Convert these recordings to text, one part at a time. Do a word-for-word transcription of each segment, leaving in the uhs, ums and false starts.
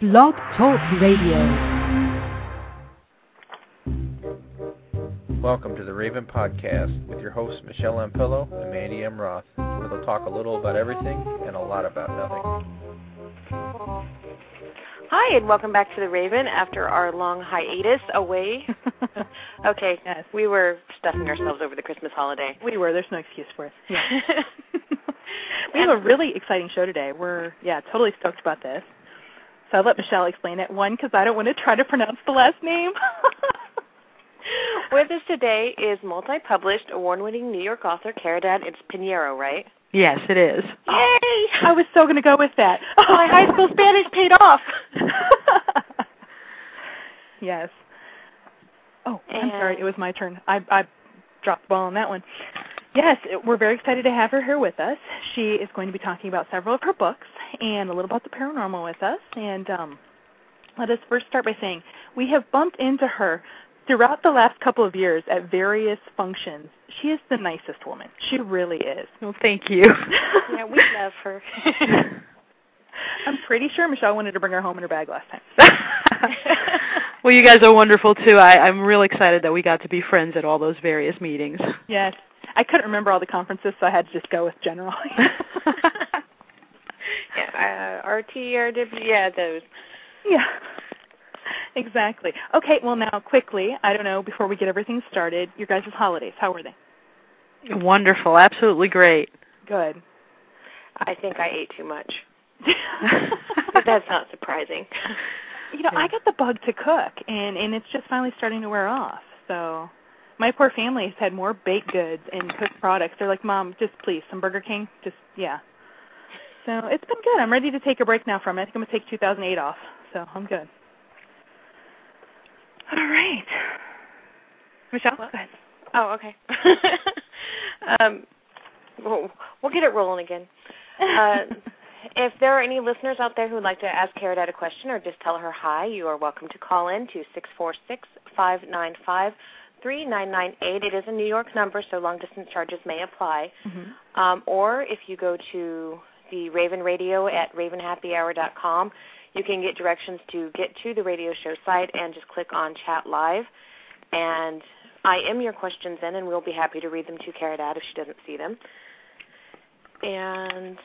Blog Talk Radio. Welcome to the Raven Podcast with your hosts Michelle Ampillo and Mandy M. Roth, where they'll talk a little about everything and a lot about nothing. Hi, and welcome back to the Raven after our long hiatus away. Okay, yes. We were stuffing ourselves over the Christmas holiday. We were. There's no excuse for it. Yeah. We have a really exciting show today. We're, yeah, totally stoked about this. So I'll let Michelle explain it. One, because I don't want to try to pronounce the last name. With us today is multi-published, award-winning New York author Caridad. It's Pinheiro, right? Yes, it is. Yay! I was so going to go with that. Oh, my high school Spanish paid off. Yes. Oh, And I'm sorry. It was my turn. I, I dropped the ball on that one. Yes, we're very excited to have her here with us. She is going to be talking about several of her books and a little about the paranormal with us. And um, let us first start by saying we have bumped into her throughout the last couple of years at various functions. She is the nicest woman. She really is. Well, thank you. Yeah, we love her. I'm pretty sure Michelle wanted to bring her home in her bag last time. Well, you guys are wonderful, too. I, I'm really excited that we got to be friends at all those various meetings. Yes. I couldn't remember all the conferences, so I had to just go with general. Yeah, uh, R T, R W, yeah, those. Yeah, exactly. Okay, well, now, quickly, I don't know, before we get everything started, your guys' holidays, how were they? Wonderful. Absolutely great. Good. I think I ate too much. But that's not surprising. You know, I got the bug to cook, and, and it's just finally starting to wear off, so... My poor family has had more baked goods and cooked products. They're like, Mom, just please, some Burger King. Just, yeah. So it's been good. I'm ready to take a break now from it. I think I'm going to take two thousand eight off. So I'm good. All right. Michelle, What? go ahead. Oh, okay. um, we'll, we'll get it rolling again. Uh, if there are any listeners out there who would like to ask Caridad a question or just tell her hi, you are welcome to call in to six four six, five nine five, three nine nine eight. It is a New York number, so long-distance charges may apply. Mm-hmm. Um, or if you go to the Raven Radio at raven happy hour dot com, you can get directions to get to the radio show site and just click on Chat Live. And I am your questions in, and we'll be happy to read them to Caridad if she doesn't see them. And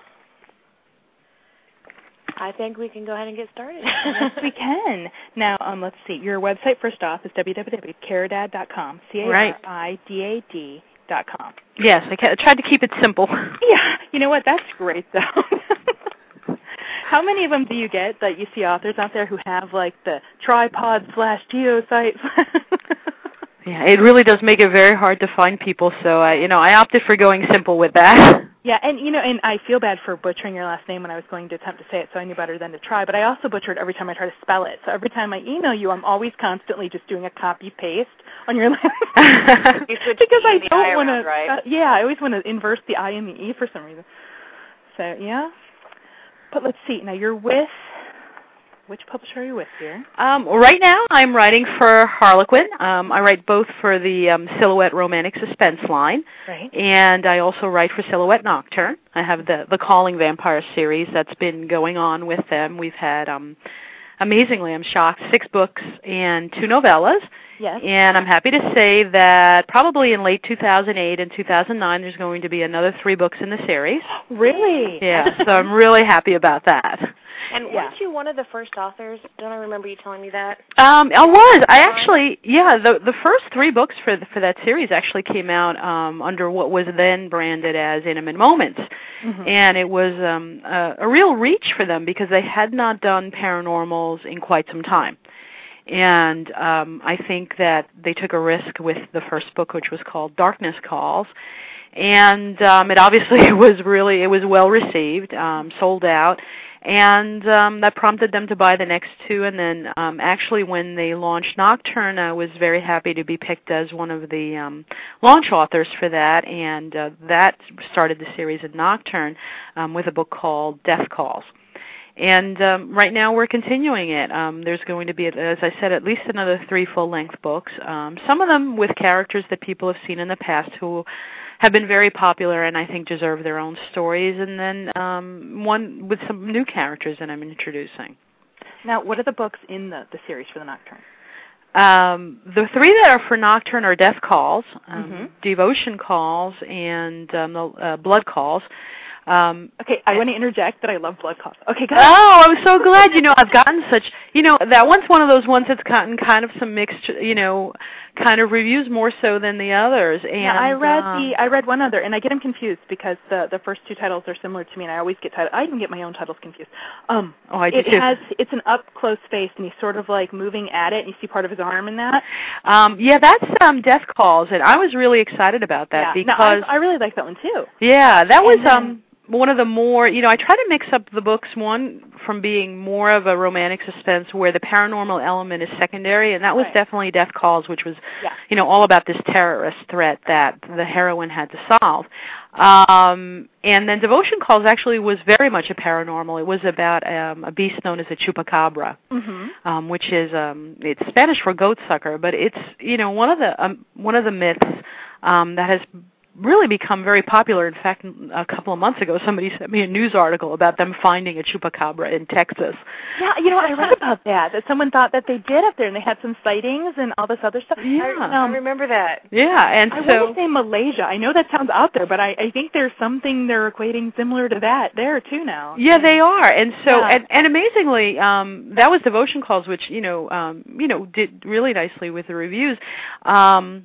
I think we can go ahead and get started. Yes, we can. Now, um, let's see. Your website, first off, is w w w dot caridad dot com. C A R I D A D dot com. Yes, I tried to keep it simple. Yeah. You know what? That's great, though. How many of them do you get that you see authors out there who have, like, the tripod slash geosite? Yeah, it really does make it very hard to find people, so, I, you know, I opted for going simple with that. Yeah, and, you know, and I feel bad for butchering your last name when I was going to attempt to say it, so I knew better than to try, but I also butcher it every time I try to spell it. So every time I email you, I'm always constantly just doing a copy-paste on your last name. Because I don't want to, right? uh, yeah, I always want to inverse the I and the E for some reason. So, yeah. But let's see. Now, you're with, which publisher are you with here? Um, right now, I'm writing for Harlequin. Um, I write both for the um, Silhouette Romantic Suspense line, right. And I also write for Silhouette Nocturne. I have the, the Calling Vampire series that's been going on with them. We've had, um, amazingly, I'm shocked, six books and two novellas. Yes. And I'm happy to say that probably in late two thousand eight and two thousand nine, there's going to be another three books in the series. Really? Yeah, so I'm really happy about that. And yeah. weren't you one of the first authors? Don't I remember you telling me that? Um, I was. I actually, yeah, the the first three books for the, for that series actually came out um, under what was then branded as Intimate Moments. Mm-hmm. And it was um, a, a real reach for them because they had not done paranormals in quite some time. And um, I think that they took a risk with the first book, which was called Darkness Calls. And um, it obviously was really, it was well received, um, sold out. And um, that prompted them to buy the next two. And then um, actually when they launched Nocturne, I was very happy to be picked as one of the um, launch authors for that. And uh, that started the series of Nocturne um, with a book called Death Calls. And um, right now we're continuing it. Um, there's going to be, as I said, at least another three full-length books, um, some of them with characters that people have seen in the past who have been very popular and I think deserve their own stories, and then um, one with some new characters that I'm introducing. Now, what are the books in the, the series for the Nocturne? Um, the three that are for Nocturne are Death Calls, um, mm-hmm. Devotion Calls, and um, the, uh, Blood Calls. Um, okay, I want to interject that I love Blood Calls. Okay, go ahead. Oh, I'm so glad. You know, I've gotten such, you know, that one's one of those ones that's gotten kind of some mixed, you know, kind of reviews more so than the others. And yeah, I read um, the, I read one other, and I get them confused because the the first two titles are similar to me, and I always get titles. I even get my own titles confused. Um, oh, I do it too. has, it's an up close face, and he's sort of like moving at it, and you see part of his arm in that. Um, yeah, that's um, Death Calls, and I was really excited about that yeah. because no, I, I really like that one too. Yeah, that was then, um. one of the more, you know, I try to mix up the books, one from being more of a romantic suspense where the paranormal element is secondary, and that was right. definitely Death Calls, which was, yeah. you know, all about this terrorist threat that the heroine had to solve. Um, and then Devotion Calls actually was very much a paranormal. It was about um, a beast known as a chupacabra, mm-hmm. um, which is, um, it's Spanish for goat sucker, but it's, you know, one of the um, one of the myths um, that has really become very popular. In fact, a couple of months ago, somebody sent me a news article about them finding a chupacabra in Texas. Yeah, you know, I read about that, that someone thought that they did up there, and they had some sightings and all this other stuff. Yeah. I, um, I remember that. Yeah, and I so... want to say Malaysia. I know that sounds out there, but I, I think there's something they're equating similar to that there, too, now. Yeah, they are. And so, yeah. and, and amazingly, um, that was Devotion Calls, which, you know, um, you know, did really nicely with the reviews. Um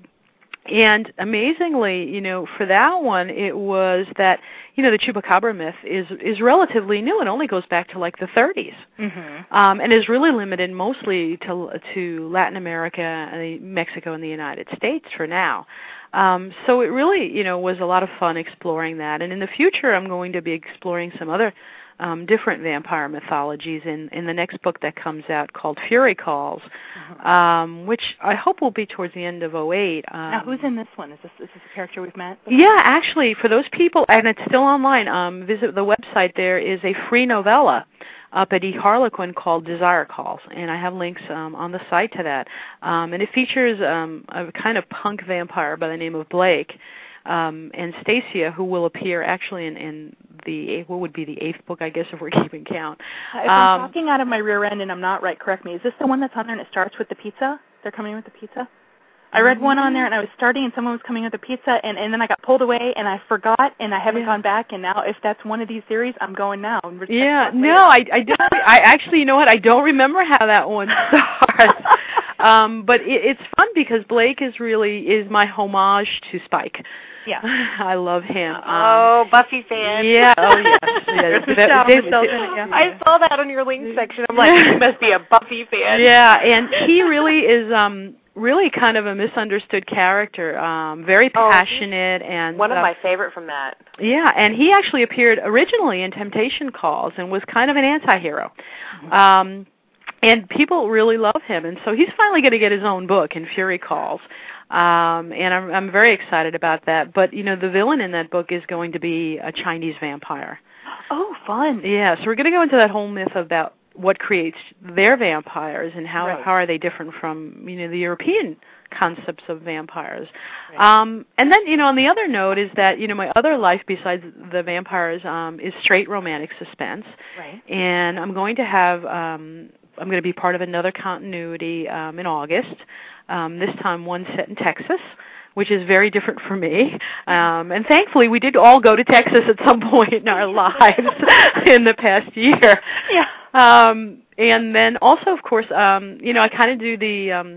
And amazingly, you know, for that one, it was that, you know, the chupacabra myth is is relatively new. It only goes back to like the thirties, mm-hmm. um, and is really limited mostly to to Latin America, and Mexico, and the United States for now. Um, so it really, you know, was a lot of fun exploring that. And in the future, I'm going to be exploring some other Um, different vampire mythologies in, in the next book that comes out called Fury Calls, mm-hmm. um, which I hope will be towards the end of oh eight. Um, now, who's in this one? Is this, is this a character we've met? Yeah, actually, for those people, and it's still online, um, visit the website. There is a free novella up at eHarlequin called Desire Calls, and I have links um, on the site to that. Um, and it features um, a kind of punk vampire by the name of Blake, Um, and Stacia, who will appear actually in, in the, what would be the eighth book, I guess, if we're keeping count. Uh, if um, I'm talking out of my rear end and I'm not right, correct me. Is this the one that's on there and it starts with the pizza? They're coming with the pizza? I read one on there and I was starting and someone was coming with the pizza and, and then I got pulled away and I forgot and I haven't yeah. gone back, and now if that's one of these series, I'm going now. Yeah, no, I, I don't, I actually, you know what, I don't remember how that one starts. um, but it, it's fun because Blake is really, is my homage to Spike. Yeah, I love him. Um, oh, Buffy fan. Yeah. Oh, yes. Yeah. That, David, David, yeah. I saw that on your link section. I'm like, you must be a Buffy fan. Yeah, and he really is um, really kind of a misunderstood character. Um, very passionate oh, and one of uh, my favorite from that. Yeah, and he actually appeared originally in Temptation Calls and was kind of an anti-hero. Mm-hmm. Um, and people really love him, and so he's finally going to get his own book in Fury Calls. Um, and I'm, I'm very excited about that. But, you know, the villain in that book is going to be a Chinese vampire. Oh, fun. Yeah, so we're going to go into that whole myth about what creates their vampires and how, right. how are they different from, you know, the European concepts of vampires. Right. Um, and then, you know, on the other note is that, you know, my other life besides the vampires um, is straight romantic suspense. Right. And I'm going to have... Um, I'm going to be part of another continuity um, in August, um, this time one set in Texas, which is very different for me. Um, and thankfully, we did all go to Texas at some point in our lives in the past year. Yeah. Um, and then also, of course, um, you know, I kind of do the... Um,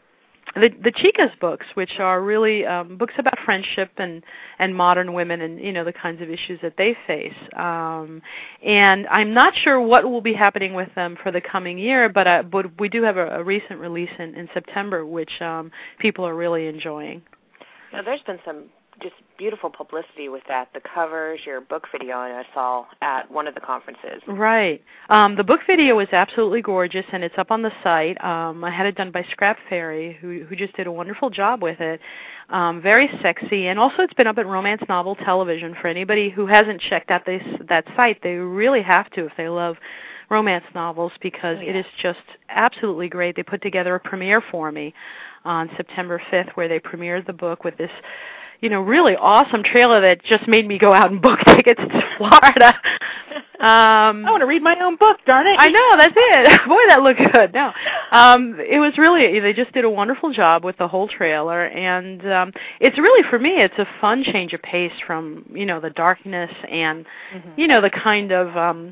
The, the Chicas books, which are really um, books about friendship and, and modern women and, you know, the kinds of issues that they face. Um, and I'm not sure what will be happening with them for the coming year, but, uh, but we do have a, a recent release in, in September, which um, people are really enjoying. Now, there's been some just beautiful publicity with that, the covers, your book video, and I saw at one of the conferences. Right. Um, the book video is absolutely gorgeous, and it's up on the site. Um, I had it done by Scrap Fairy, who, who just did a wonderful job with it. Um, very sexy, and also it's been up at Romance Novel Television. For anybody who hasn't checked out this, that site, they really have to if they love romance novels, because oh, yeah. it is just absolutely great. They put together a premiere for me on September fifth where they premiered the book with this you know, really awesome trailer that just made me go out and book tickets to Florida. Um, I want to read my own book, darn it. I know, that's it. Boy, that looked good. No, um, it was really, they just did a wonderful job with the whole trailer, and um, it's really, for me, it's a fun change of pace from, you know, the darkness and, mm-hmm. you know, the kind of, um,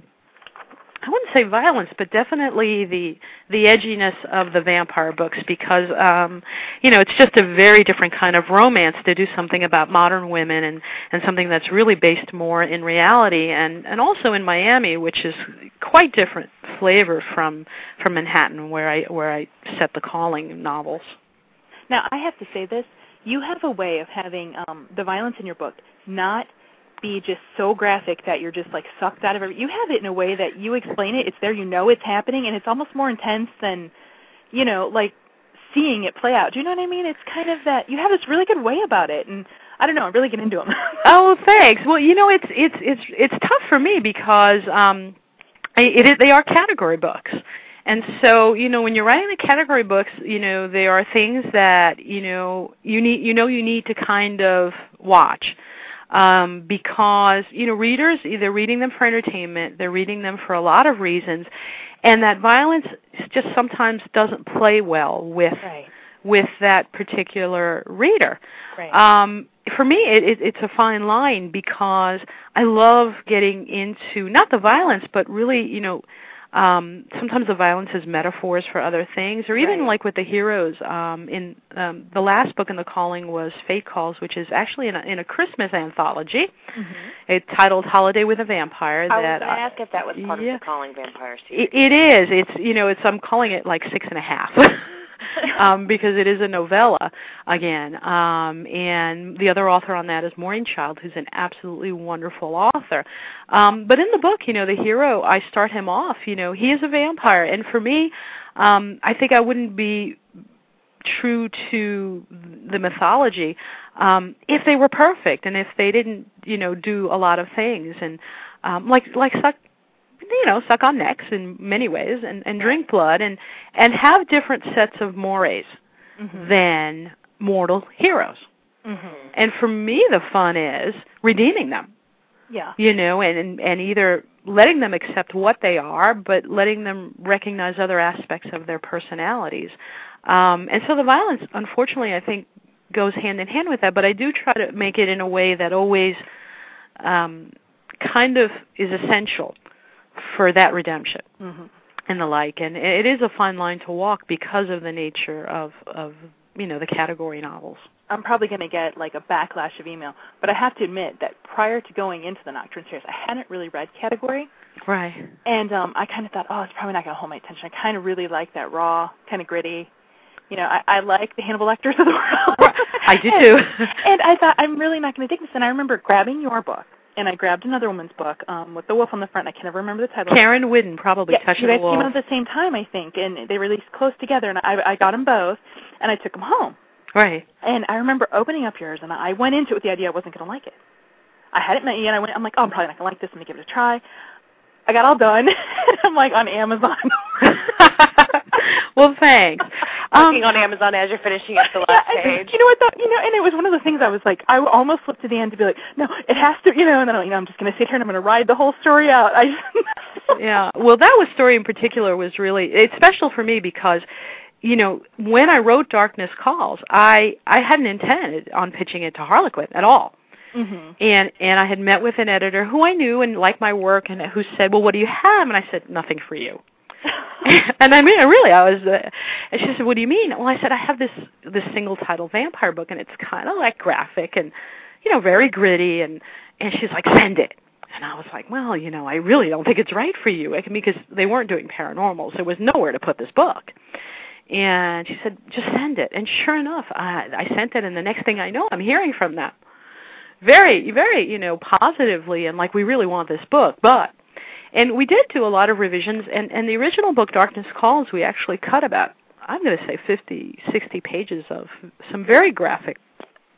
I wouldn't say violence, but definitely the the edginess of the vampire books, because um, you know, it's just a very different kind of romance to do something about modern women and, and something that's really based more in reality and, and also in Miami, which is quite different flavor from from Manhattan, where I where I set the Calling novels. Now, I have to say this: you have a way of having um, the violence in your book not be just so graphic that you're just like sucked out of it. You have it in a way that you explain it, it's there, you know it's happening, and it's almost more intense than, you know, like seeing it play out. Do you know what I mean? It's kind of that, you have this really good way about it, and I don't know, I'm really getting into them. Oh, thanks. Well, you know, it's it's it's it's tough for me because um, it, it they are category books. And so, you know, when you're writing the category books, you know, there are things that, you know, you need you know you need to kind of watch. Um, because, you know, readers, they're reading them for entertainment, they're reading them for a lot of reasons, and that violence just sometimes doesn't play well with right. with that particular reader. Right. Um, for me, it, it, it's a fine line because I love getting into, not the violence, but really, you know, Um, sometimes the violence is metaphors for other things, or even right. like with the heroes. Um, in um, the last book in the Calling was Fate Calls, which is actually in a, in a Christmas anthology. Mm-hmm. It's titled Holiday with a Vampire. I that, was going to ask if that was part yeah, of the Calling Vampire series. It, it is. It's you know, it's I'm calling it like six and a half. um, because it is a novella again. Um, and the other author on that is Maureen Child, who's an absolutely wonderful author. Um, but in the book, you know, the hero, I start him off, you know, he is a vampire. And for me, um, I think I wouldn't be true to the mythology um, if they were perfect and if they didn't, you know, do a lot of things. And um, like like suck, you know, suck on necks in many ways and, and drink blood and, and have different sets of mores mm-hmm. than mortal heroes. Mm-hmm. And for me, the fun is redeeming them. Yeah. You know, and, and, and either letting them accept what they are, but letting them recognize other aspects of their personalities. Um, and so the violence, unfortunately, I think, goes hand in hand with that, but I do try to make it in a way that always um, kind of is essential for that redemption mm-hmm. and the like. And it is a fine line to walk because of the nature of, of you know, the category novels. I'm probably going to get like a backlash of email, but I have to admit that prior to going into the Nocturne series, I hadn't really read category. Right. And um, I kind of thought, oh, it's probably not going to hold my attention. I kind of really like that raw, kind of gritty. You know, I, I like the Hannibal Lecters of the world. I do too. and, and I thought, I'm really not going to dig this. And I remember grabbing your book, and I grabbed another woman's book um, with the wolf on the front. I can never remember the title. Karen Whidden, probably, yeah, Touching the Wolf. You guys came out at the same time, I think, and they released close together. And I, I got them both, and I took them home. Right. And I remember opening up yours, and I went into it with the idea I wasn't going to like it. I hadn't met you yet. I went, I'm like, oh, I'm probably not going to like this. Let me give it a try. I got all done. I'm like on Amazon. Well, thanks. Looking um, on Amazon as you're finishing up the last yeah, page. You know what? Though, you know, and it was one of the things I was like, I almost flipped to the end to be like, no, it has to, you know, and then you know, I'm just going to sit here and I'm going to ride the whole story out. I yeah. Well, that was story in particular was really it's special for me because, you know, when I wrote Darkness Calls, I I hadn't intended on pitching it to Harlequin at all. Mm-hmm. And and I had met with an editor who I knew and liked my work and who said, well, what do you have? And I said, nothing for you. And I mean, really, I was, uh, and she said, what do you mean? Well, I said, I have this this single title vampire book, and it's kind of like graphic and, you know, very gritty. And, and she's like, send it. And I was like, well, you know, I really don't think it's right for you. I mean, because they weren't doing paranormals. There was nowhere to put this book. And she said, just send it. And sure enough, I, I sent it, and the next thing I know, I'm hearing from them. Very, very, you know, positively, and like, we really want this book, but... And we did do a lot of revisions, and, and the original book, Darkness Calls, we actually cut about, I'm going to say fifty, sixty pages of some very graphic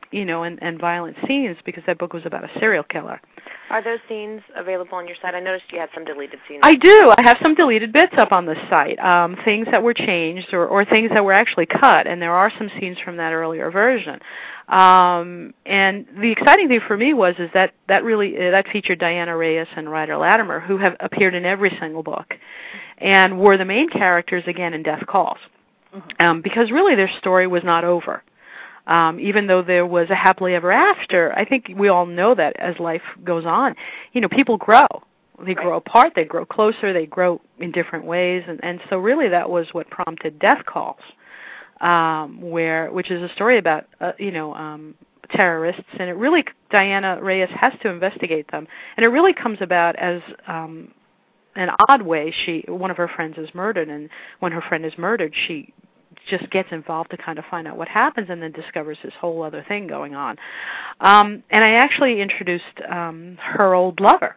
you know, and, and violent scenes because that book was about a serial killer. Are those scenes available on your site? I noticed you had some deleted scenes. I do. I have some deleted bits up on the site, um, things that were changed or, or things that were actually cut, and there are some scenes from that earlier version. Um, and the exciting thing for me was is that that really uh, that featured Diana Reyes and Ryder Latimer, who have appeared in every single book, and were the main characters again in Death Calls, mm-hmm. um, because really their story was not over. Um, even though there was a happily ever after, I think we all know that as life goes on, you know, people grow. They grow apart, they grow closer, they grow in different ways, and, and so really that was what prompted Death Calls, um, where which is a story about, uh, you know, um, terrorists, and it really, Diana Reyes has to investigate them, and it really comes about as um, an odd way. She, one of her friends is murdered, and when her friend is murdered, she just gets involved to kind of find out what happens and then discovers this whole other thing going on. Um, and I actually introduced um, her old lover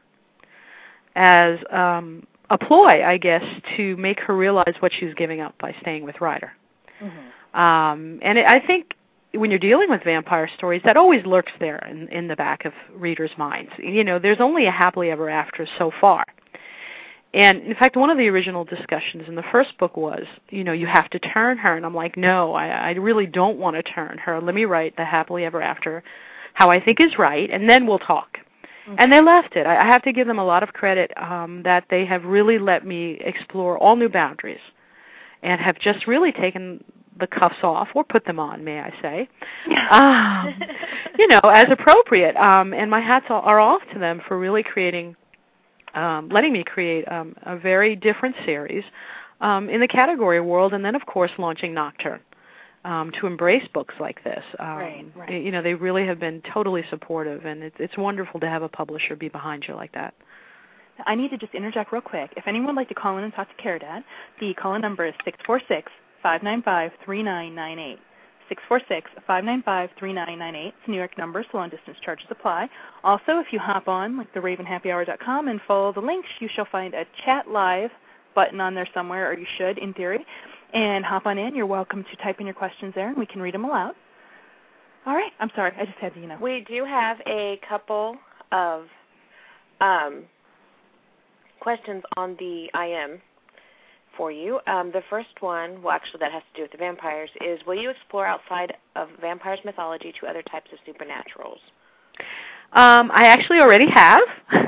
as um, a ploy, I guess, to make her realize what she was giving up by staying with Ryder. Mm-hmm. Um, and it, I think when you're dealing with vampire stories, that always lurks there in, in the back of readers' minds. You know, there's only a happily ever after so far. And, in fact, one of the original discussions in the first book was, you know, you have to turn her. And I'm like, no, I, I really don't want to turn her. Let me write the happily ever after how I think is right, and then we'll talk. Mm-hmm. And they left it. I, I have to give them a lot of credit um, that they have really let me explore all new boundaries and have just really taken the cuffs off, or put them on, may I say, um, you know, as appropriate. Um, and my hats are off to them for really creating Um, letting me create um, a very different series um, in the category world, and then, of course, launching Nocturne um, to embrace books like this. Um, right, right. You know, they really have been totally supportive, and it's, it's wonderful to have a publisher be behind you like that. I need to just interject real quick. If anyone would like to call in and talk to Caridad, the call-in number is six four six, five nine five, three nine nine eight. six four six, five nine five, three nine nine eight. It's a New York number, so long-distance charges apply. Also, if you hop on, like the raven happy hour dot com, and follow the links, you shall find a chat live button on there somewhere, or you should, in theory. And hop on in. You're welcome to type in your questions there, and we can read them aloud. All right. I'm sorry. I just had to, you know. We do have a couple of um, questions on the I M for you. Um, the first one, well, actually that has to do with the vampires, is will you explore outside of vampires mythology to other types of supernaturals? Um, I actually already have.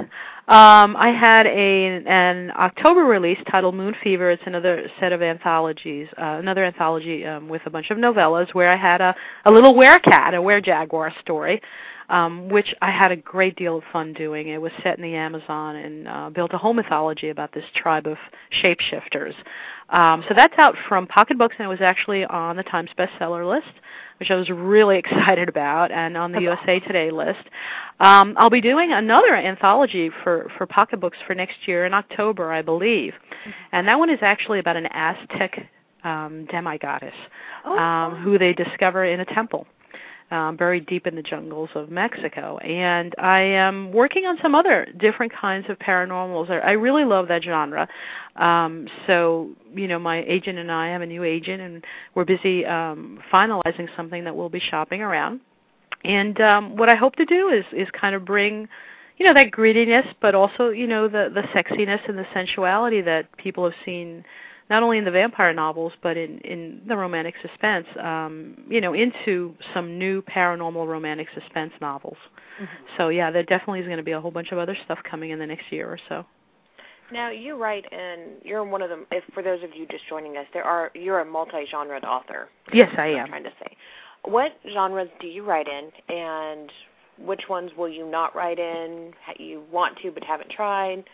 Um, I had a an October release titled Moon Fever. It's another set of anthologies, uh, another anthology um, with a bunch of novellas where I had a, a little werecat, a were-jaguar story, um, which I had a great deal of fun doing. It was set in the Amazon and uh, built a whole mythology about this tribe of shapeshifters. Um, so that's out from Pocket Books, and it was actually on the Times bestseller list, which I was really excited about, and on the U S A Today list. Um, I'll be doing another anthology for, for Pocket Books for next year in October, I believe. Mm-hmm. And that one is actually about an Aztec um, demigoddess oh. um, who they discover in a temple. Um, buried deep in the jungles of Mexico. And I am working on some other different kinds of paranormals. I really love that genre. Um, so, you know, my agent and I have a new agent, and we're busy um, finalizing something that we'll be shopping around. And um, what I hope to do is, is kind of bring, you know, that grittiness, but also, you know, the, the sexiness and the sensuality that people have seen not only in the vampire novels, but in, in the romantic suspense, um, you know, into some new paranormal romantic suspense novels. Mm-hmm. So, yeah, there definitely is going to be a whole bunch of other stuff coming in the next year or so. Now, you write, and you're one of them, if for those of you just joining us, there are you're a multi-genred author. Yes, I am. I'm trying to say. What genres do you write in, and which ones will you not write in, you want to but haven't tried?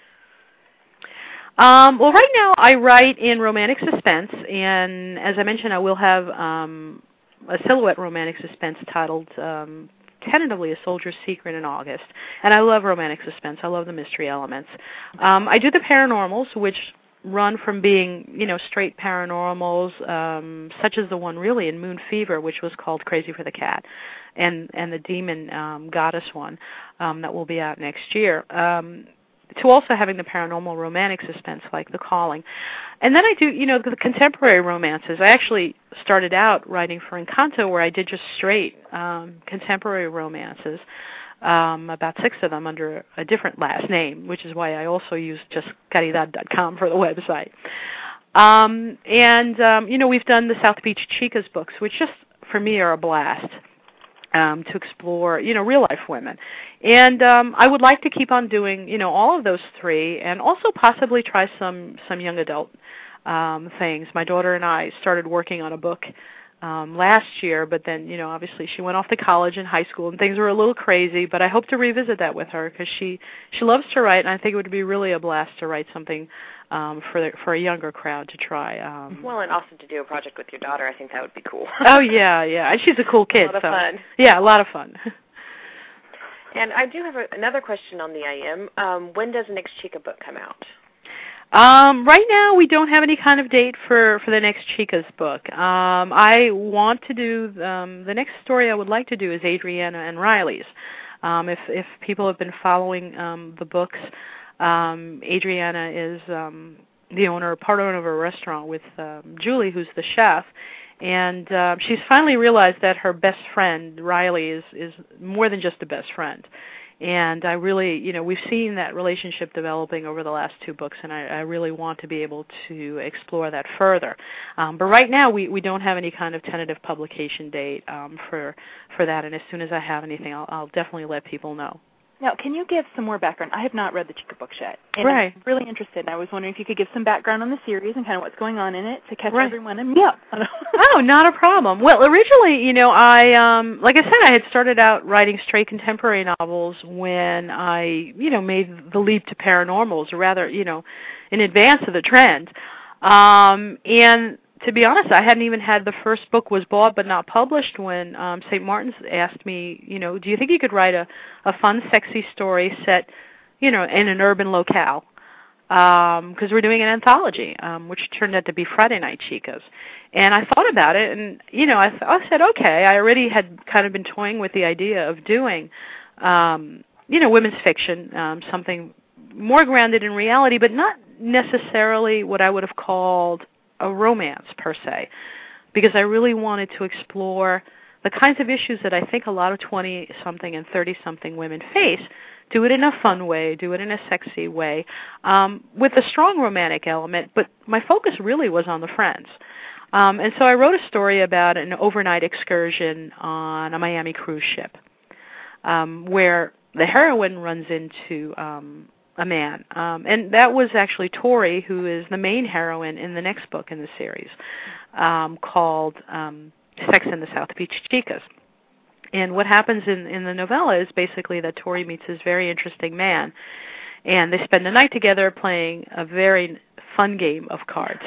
Um, well, right now I write in romantic suspense, and as I mentioned, I will have um, a silhouette romantic suspense titled um, tentatively A Soldier's Secret in August. And I love romantic suspense. I love the mystery elements. Um, I do the paranormals, which run from being, you know, straight paranormals, um, such as the one really in Moon Fever, which was called Crazy for the Cat, and, and the demon um, goddess one um, that will be out next year. Um, to also having the paranormal romantic suspense like The Calling. And then I do, you know, the contemporary romances. I actually started out writing for Encanto, where I did just straight um, contemporary romances, um, about six of them under a different last name, which is why I also use just caridad dot com for the website. Um, and, um, you know, we've done the South Beach Chicas books, which just, for me, are a blast. Um, to explore, you know, real-life women. And um, I would like to keep on doing, you know, all of those three and also possibly try some, some young adult um, things. My daughter and I started working on a book um, last year, but then, you know, obviously she went off to college and high school and things were a little crazy, but I hope to revisit that with her because she, she loves to write, and I think it would be really a blast to write something Um, for the, for a younger crowd to try. Um, well, and also to do a project with your daughter, I think that would be cool. oh yeah, yeah, and she's a cool kid. A lot of so. fun. Yeah, a lot of fun. And I do have a, another question on the I M. Um, when does the next Chica book come out? Um, right now, we don't have any kind of date for, for the next Chicas book. Um, I want to do um, the next story I would like to do is Adriana and Riley's. Um, if if people have been following um, the books. Um, Adriana is um, the owner, part owner of a restaurant with um, Julie, who's the chef, and uh, she's finally realized that her best friend, Riley, is, is more than just a best friend. And I really, you know, we've seen that relationship developing over the last two books, and I, I really want to be able to explore that further. Um, but right now, we, we don't have any kind of tentative publication date um, for for that, and as soon as I have anything, I'll, I'll definitely let people know. Now, can you give some more background? I have not read the Chica books yet, and right. I'm really interested. And I was wondering if you could give some background on the series and kind of what's going on in it to catch right. everyone and me up. Oh, not a problem. Well, originally, you know, I, um, like I said, I had started out writing straight contemporary novels when I, you know, made the leap to paranormals, or rather, you know, in advance of the trend. Um, and to be honest, I hadn't even had the first book was bought but not published when um, Saint Martin's asked me, you know, do you think you could write a, a fun, sexy story set, you know, in an urban locale? Because um, we're doing an anthology, um, which turned out to be Friday Night Chicas. And I thought about it, and, you know, I, th- I said, okay, I already had kind of been toying with the idea of doing, um, you know, women's fiction, um, something more grounded in reality, but not necessarily what I would have called a romance per se, because I really wanted to explore the kinds of issues that I think a lot of twenty-something and thirty-something women face, do it in a fun way, do it in a sexy way, um, with a strong romantic element, but my focus really was on the friends. Um, and so I wrote a story about an overnight excursion on a Miami cruise ship, um, where the heroine runs into um, a man. Um, and that was actually Tori, who is the main heroine in the next book in the series, um, called um, Sex in the South Beach Chicas. And what happens in, in the novella is basically that Tori meets this very interesting man, and they spend the night together playing a very fun game of cards.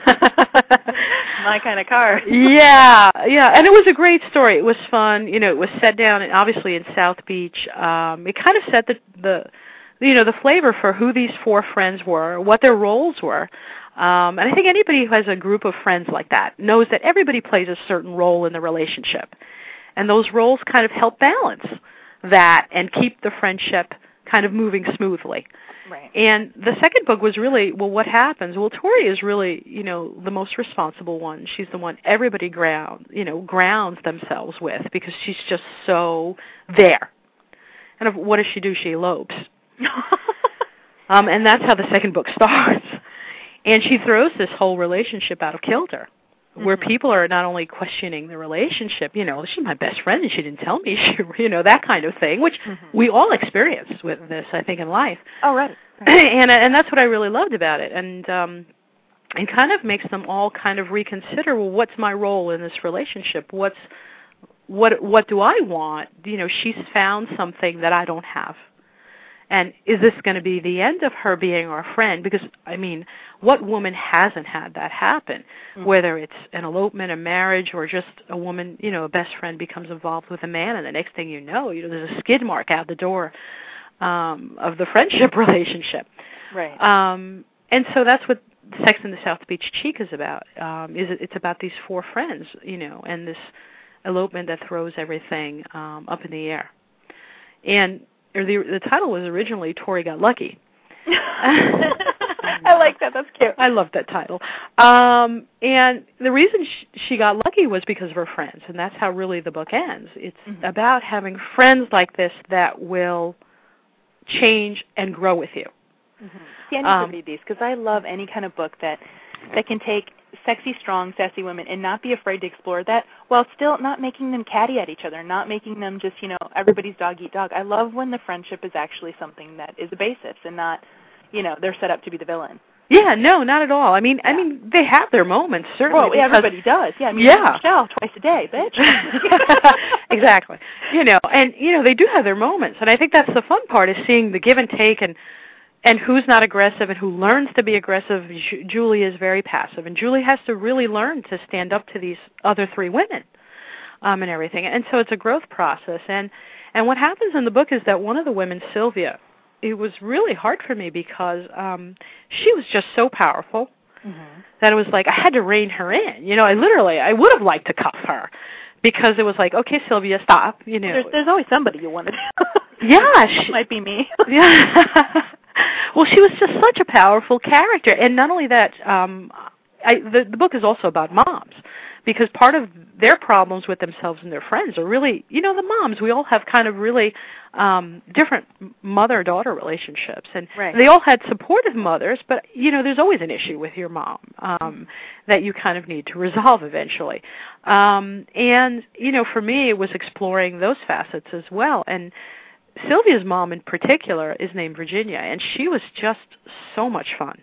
My kind of card. yeah, yeah, and it was a great story. It was fun. You know, it was set down, in, obviously, in South Beach. Um, it kind of set the, the, you know, the flavor for who these four friends were, what their roles were. Um, and I think anybody who has a group of friends like that knows that everybody plays a certain role in the relationship. And those roles kind of help balance that and keep the friendship kind of moving smoothly. Right. And the second book was really, well, what happens? Well, Tori is really, you know, the most responsible one. She's the one everybody ground, you know, grounds themselves with because she's just so there. And what does she do? She elopes. um, and that's how the second book starts. And she throws this whole relationship out of kilter, where mm-hmm. people are not only questioning the relationship, you know, she's my best friend and she didn't tell me, she, you know, that kind of thing, which mm-hmm. we all experience with this, I think, in life. Oh, right. right. and and that's what I really loved about it. And um, it kind of makes them all kind of reconsider, well, what's my role in this relationship? What's what what do I want? You know, she's found something that I don't have. And is this going to be the end of her being our friend? Because, I mean, what woman hasn't had that happen? Mm-hmm. Whether it's an elopement, a marriage, or just a woman, you know, a best friend becomes involved with a man, and the next thing you know, you know, there's a skid mark out the door um, of the friendship relationship. Right. Um, and so that's what Sex in the South Beach Cheek is about. Um, is it, it's about these four friends, you know, and this elopement that throws everything um, up in the air. And Or the, the title was originally Tori Got Lucky, I like that. That's cute. I love that title. Um, and the reason she, she got lucky was because of her friends, and that's how really the book ends. It's mm-hmm. about having friends like this that will change and grow with you. Mm-hmm. See, I need um, to read these because I love any kind of book that that can take sexy, strong, sassy women and not be afraid to explore that while still not making them catty at each other, not making them just, you know, everybody's dog eat dog. I love when the friendship is actually something that is a basis and not, you know, they're set up to be the villain. Yeah, no, not at all. I mean, yeah. I mean, they have their moments, certainly. Well, everybody does. Yeah, I mean, yeah. Michelle twice a day, bitch. Exactly. You know, and, you know, they do have their moments. And I think that's the fun part is seeing the give and take and and who's not aggressive and who learns to be aggressive. Julie is very passive, and Julie has to really learn to stand up to these other three women um, and everything. And so it's a growth process. And, and what happens in the book is that one of the women, Sylvia, it was really hard for me because um, she was just so powerful mm-hmm. that it was like I had to rein her in. You know, I literally, I would have liked to cuff her because it was like, okay, Sylvia, stop. You know, There's, there's always somebody you wanted. Yeah. She, might be me. Yeah. Well, she was just such a powerful character. And not only that, um, I, the, the book is also about moms because part of their problems with themselves and their friends are really, you know, the moms. We all have kind of really um, different mother-daughter relationships. And right. they all had supportive mothers, but, you know, there's always an issue with your mom um, that you kind of need to resolve eventually. Um, and, you know, for me, it was exploring those facets as well. And Sylvia's mom in particular is named Virginia, and she was just so much fun.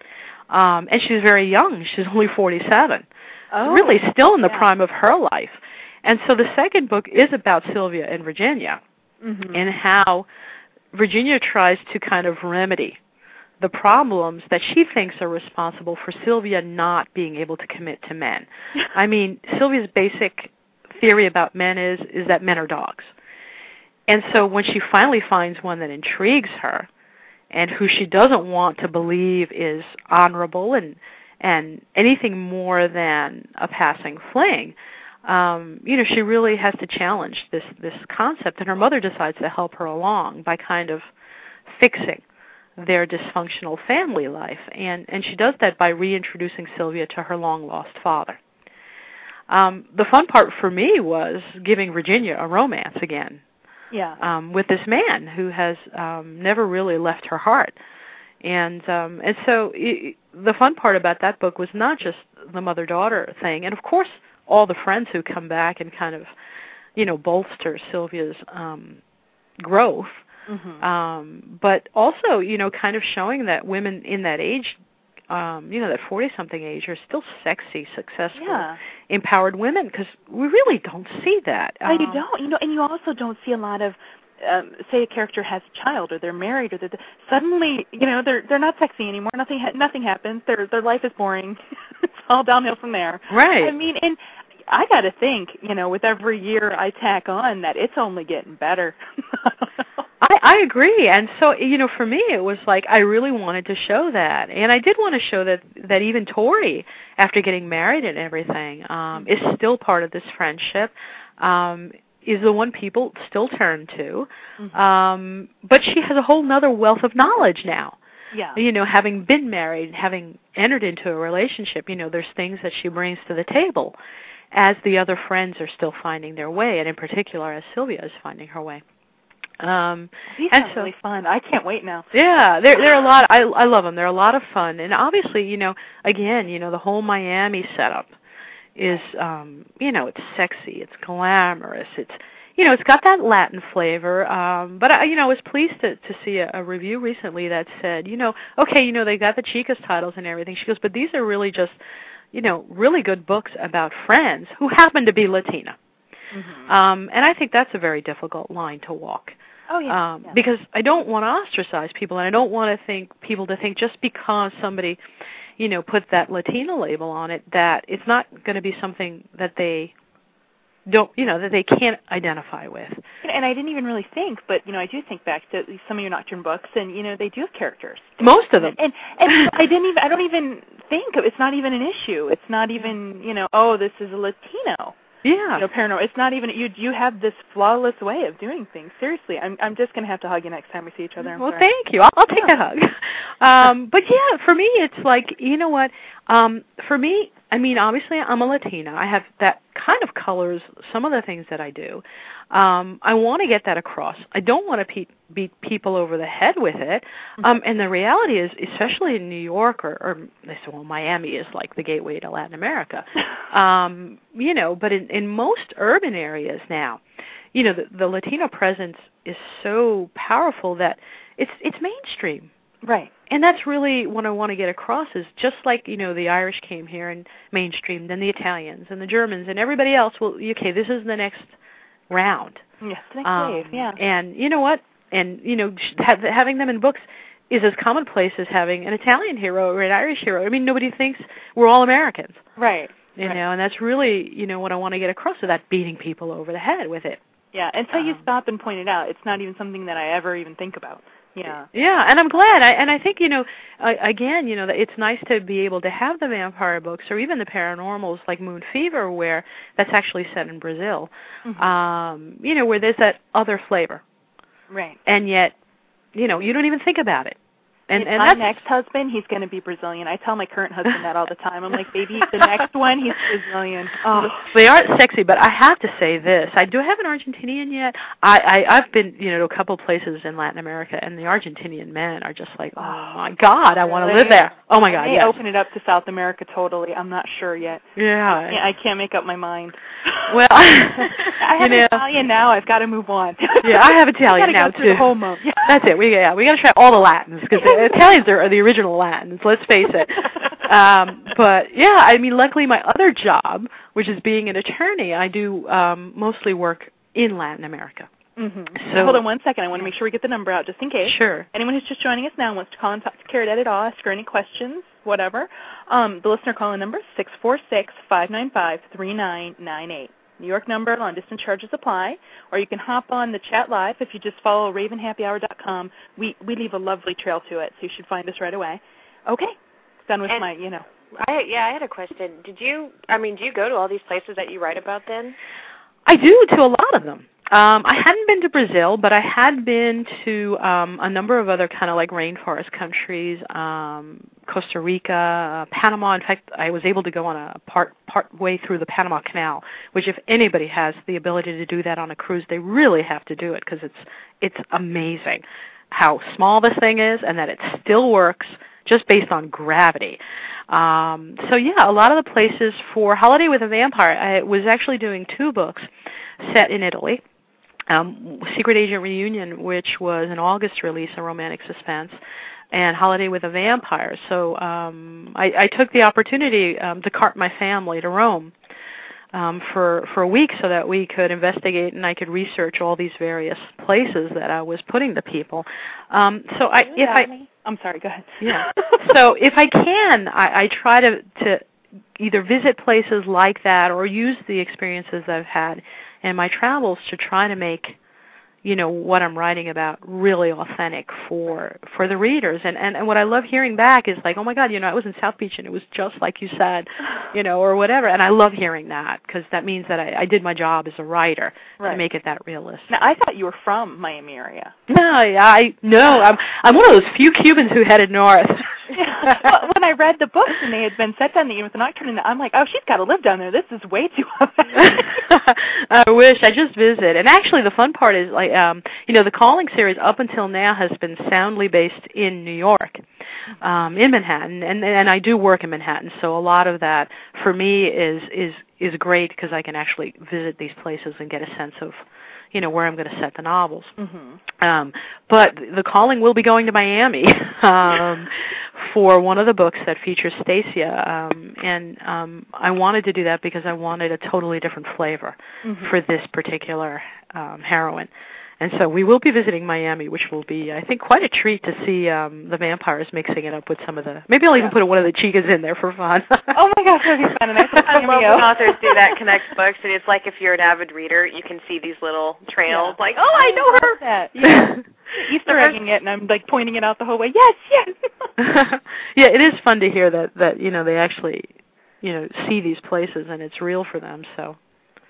Um, and she's very young. She's only forty-seven. Oh, really still in the yeah. prime of her life. And so the second book is about Sylvia and Virginia mm-hmm. and how Virginia tries to kind of remedy the problems that she thinks are responsible for Sylvia not being able to commit to men. I mean, Sylvia's basic theory about men is is that men are dogs. And so when she finally finds one that intrigues her and who she doesn't want to believe is honorable and and anything more than a passing fling, um, you know, she really has to challenge this, this concept. And her mother decides to help her along by kind of fixing their dysfunctional family life. And, and she does that by reintroducing Sylvia to her long-lost father. Um, the fun part for me was giving Virginia a romance again. Yeah. Um, with this man who has um, never really left her heart. And um, and so it, the fun part about that book was not just the mother-daughter thing, and of course all the friends who come back and kind of, you know, bolster Sylvia's um, growth, mm-hmm. um, but also, you know, kind of showing that women in that age, um, you know, that forty-something age are still sexy, successful, yeah. empowered women, because we really don't see that. No, um, you don't. You know, and you also don't see a lot of, um, say, a character has a child or they're married or they're, suddenly, you know, they're they're not sexy anymore. Nothing ha- nothing happens. Their their life is boring. It's all downhill from there. Right. I mean, and I got to think, you know, with every year I tack on, that it's only getting better. I, I agree. And so, you know, for me, it was like I really wanted to show that. And I did want to show that, that even Tori, after getting married and everything, um, is still part of this friendship, um, is the one people still turn to. Mm-hmm. Um, but she has a whole other wealth of knowledge now. Yeah. You know, having been married, having entered into a relationship, you know, there's things that she brings to the table as the other friends are still finding their way, and in particular as Sylvia is finding her way. Um, These and sound so, really fun. I can't wait now. Yeah, they're they're a lot. I I love them. They're a lot of fun, and obviously, you know, again, you know, the whole Miami setup is, um, you know, it's sexy, it's glamorous, it's, you know, it's got that Latin flavor. Um, but I, you know, I was pleased to to see a, a review recently that said, you know, okay, you know, they got the Chicas titles and everything. She goes, but these are really just, you know, really good books about friends who happen to be Latina. Mm-hmm. Um, and I think that's a very difficult line to walk. Oh, yeah, um, yeah. Because I don't want to ostracize people, and I don't want to think people to think just because somebody, you know, put that Latina label on it that it's not going to be something that they don't, you know, that they can't identify with. And I didn't even really think, but, you know, I do think back to some of your Nocturne books, and, you know, they do have characters. Most of them. And, and, and I didn't even, I don't even think, it's not even an issue. It's not even, you know, oh, this is a Latino. Yeah. You know, paranormal. It's not even you. You have this flawless way of doing things. Seriously, I'm I'm just gonna have to hug you next time we see each other. I'm well, sorry. thank you. I'll, I'll take a hug. Um, but yeah, for me, it's like, you know what? Um, for me, I mean, obviously, I'm a Latina. I have that kind of colors some of the things that I do. Um, I want to get that across. I don't want to pe- beat people over the head with it. Um, and the reality is, especially in New York or, or well, Miami is like the gateway to Latin America. Um, you know, but in, in most urban areas now, you know, the, the Latino presence is so powerful that it's it's mainstream. Right. And that's really what I want to get across is just like, you know, the Irish came here and mainstreamed, and the Italians and the Germans and everybody else, well, okay, this is the next round. Yes, the next um, wave, yeah. And you know what? And, you know, ha- having them in books is as commonplace as having an Italian hero or an Irish hero. I mean, nobody thinks we're all Americans. Right. You right. know, and that's really, you know, what I want to get across without beating people over the head with it. Yeah, until um, you stop and point it out, it's not even something that I ever even think about. Yeah. Yeah, and I'm glad. I, and I think, you know, uh, again, you know, that it's nice to be able to have the vampire books or even the paranormals like Moon Fever, where that's actually set in Brazil, mm-hmm. um, you know, where there's that other flavor. Right. And yet, you know, you don't even think about it. And, and, and my that's, next husband, he's going to be Brazilian. I tell my current husband that all the time. I'm like, baby, the next one, he's Brazilian. Oh, they are sexy, but I have to say this. I do have an Argentinian yet. I, I, I've been, you know, to a couple places in Latin America, and the Argentinian men are just like, oh, my God, I want to live there. Oh, my God, I may yes. open it up to South America totally. I'm not sure yet. Yeah. I can't, I can't make up my mind. Well, I have you know, Italian now. I've got to move on. Yeah, I have Italian now, go too. The whole month. Yeah. That's it. We yeah, we got to try all the Latins, because the Italians are, are the original Latins, let's face it. Um, but, yeah, I mean, luckily my other job, which is being an attorney, I do um, mostly work in Latin America. Mm-hmm. So, hold on one second. I want to make sure we get the number out just in case. Sure. Anyone who's just joining us now and wants to call and talk to Carrot at all, ask her any questions, whatever. Um, the listener calling number is six four six, five nine five, three nine nine eight. New York number, long-distance charges apply. Or you can hop on the chat live if you just follow raven happy hour dot com. We we leave a lovely trail to it, so you should find us right away. Okay. Done with and my, you know. I, yeah, I had a question. Did you, I mean, do you go to all these places that you write about then? I do, to a lot of them. Um, I hadn't been to Brazil, but I had been to um, a number of other kind of like rainforest countries, um, Costa Rica, uh, Panama. In fact, I was able to go on a part part way through the Panama Canal, which if anybody has the ability to do that on a cruise, they really have to do it because it's it's amazing how small this thing is and that it still works just based on gravity. Um, so yeah, a lot of the places for Holiday with a Vampire, I was actually doing two books set in Italy. Um, Secret Agent Reunion, which was an August release, a romantic suspense, and Holiday with a Vampire. So um, I, I took the opportunity um, to cart my family to Rome um, for for a week so that we could investigate and I could research all these various places that I was putting the people. Um, so I, if I, I'm sorry, go ahead. Yeah. So if I can, I, I try to to either visit places like that or use the experiences I've had in my travels to try to make, you know, what I'm writing about really authentic for for the readers. And, and and what I love hearing back is like, oh my God, you know, I was in South Beach and it was just like you said, you know, or whatever. And I love hearing that because that means that I, I did my job as a writer right. to make it that realistic. Now, I thought you were from Miami area. No, I no, I'm I'm one of those few Cubans who headed north. Well, when I read the books and they had been set down there with the Nocturne, I'm like, oh, she's got to live down there. This is way too authentic. I wish. I just visited. And actually the fun part is, like, um, you know, the Calling series up until now has been soundly based in New York, um, in Manhattan. And, and I do work in Manhattan, so a lot of that for me is, is, is great because I can actually visit these places and get a sense of, you know, where I'm going to set the novels. Mm-hmm. Um, but The Calling will be going to Miami um, for one of the books that features Stacia, um, and um, I wanted to do that because I wanted a totally different flavor mm-hmm. for this particular um, heroine. And so we will be visiting Miami, which will be, I think, quite a treat to see um, the vampires mixing it up with some of the, maybe I'll even put one of the chicas in there for fun. Oh my gosh, that would be fun. And I, I love when authors do that, connect books, and it's like if you're an avid reader, you can see these little trails, yeah. like, oh, I know her. That. Yeah. Easter egging it, and I'm like pointing it out the whole way. Yes, yes. Yeah, it is fun to hear that, that, you know, they actually, you know, see these places and it's real for them, so.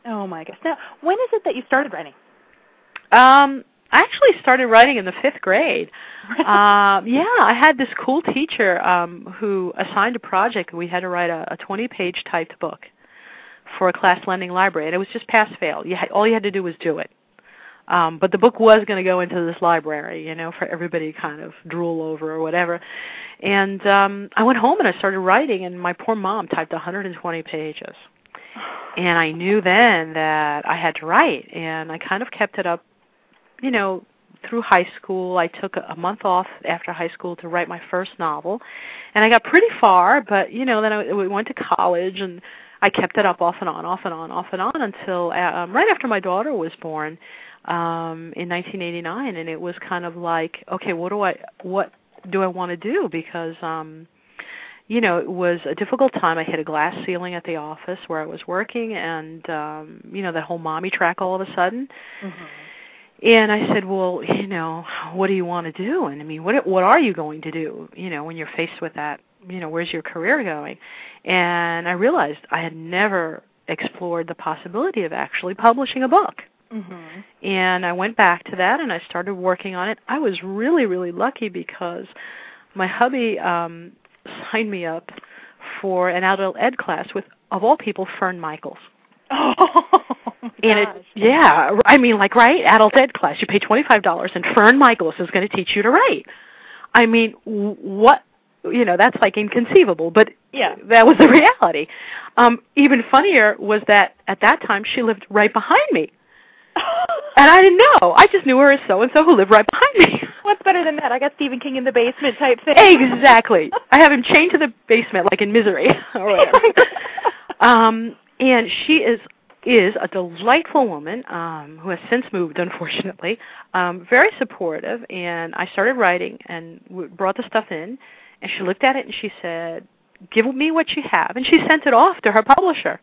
Oh, my gosh. Now, when is it that you started writing? Um, I actually started writing in the fifth grade. um, yeah, I had this cool teacher um, who assigned a project. We had to write a twenty-page typed book for a class lending library, and it was just pass-fail. You had, all you had to do was do it. Um, but the book was going to go into this library, you know, for everybody to kind of drool over or whatever. And um, I went home and I started writing, and my poor mom typed one hundred twenty pages. And I knew then that I had to write, and I kind of kept it up, you know, through high school. I took a month off after high school to write my first novel, and I got pretty far, but, you know, then I we went to college, and I kept it up off and on, off and on, off and on until um, right after my daughter was born um, in nineteen eighty-nine, and it was kind of like, okay, what do I, what do I want to do? Because, um, you know, it was a difficult time. I hit a glass ceiling at the office where I was working, and, um, you know, that whole mommy track all of a sudden. Mm-hmm. And I said, well, you know, what do you want to do? And I mean, what what are you going to do, you know, when you're faced with that? You know, where's your career going? And I realized I had never explored the possibility of actually publishing a book. Mm-hmm. And I went back to that, and I started working on it. I was really, really lucky because my hubby um, signed me up for an adult ed class with, of all people, Fern Michaels. Oh, and it, yeah, I mean, like, right, adult ed class, you pay twenty-five dollars, and Fern Michaels is going to teach you to write. I mean, what, you know, that's like inconceivable, but yeah, that was the reality. Um, even funnier was that at that time she lived right behind me. And I didn't know. I just knew her as so-and-so who lived right behind me. What's better than that? I got Stephen King in the basement type thing. Exactly. I have him chained to the basement like in Misery or whatever. um, and she is is a delightful woman um, who has since moved, unfortunately, um, very supportive. And I started writing and w- brought the stuff in, and she looked at it and she said, give me what you have. And she sent it off to her publisher.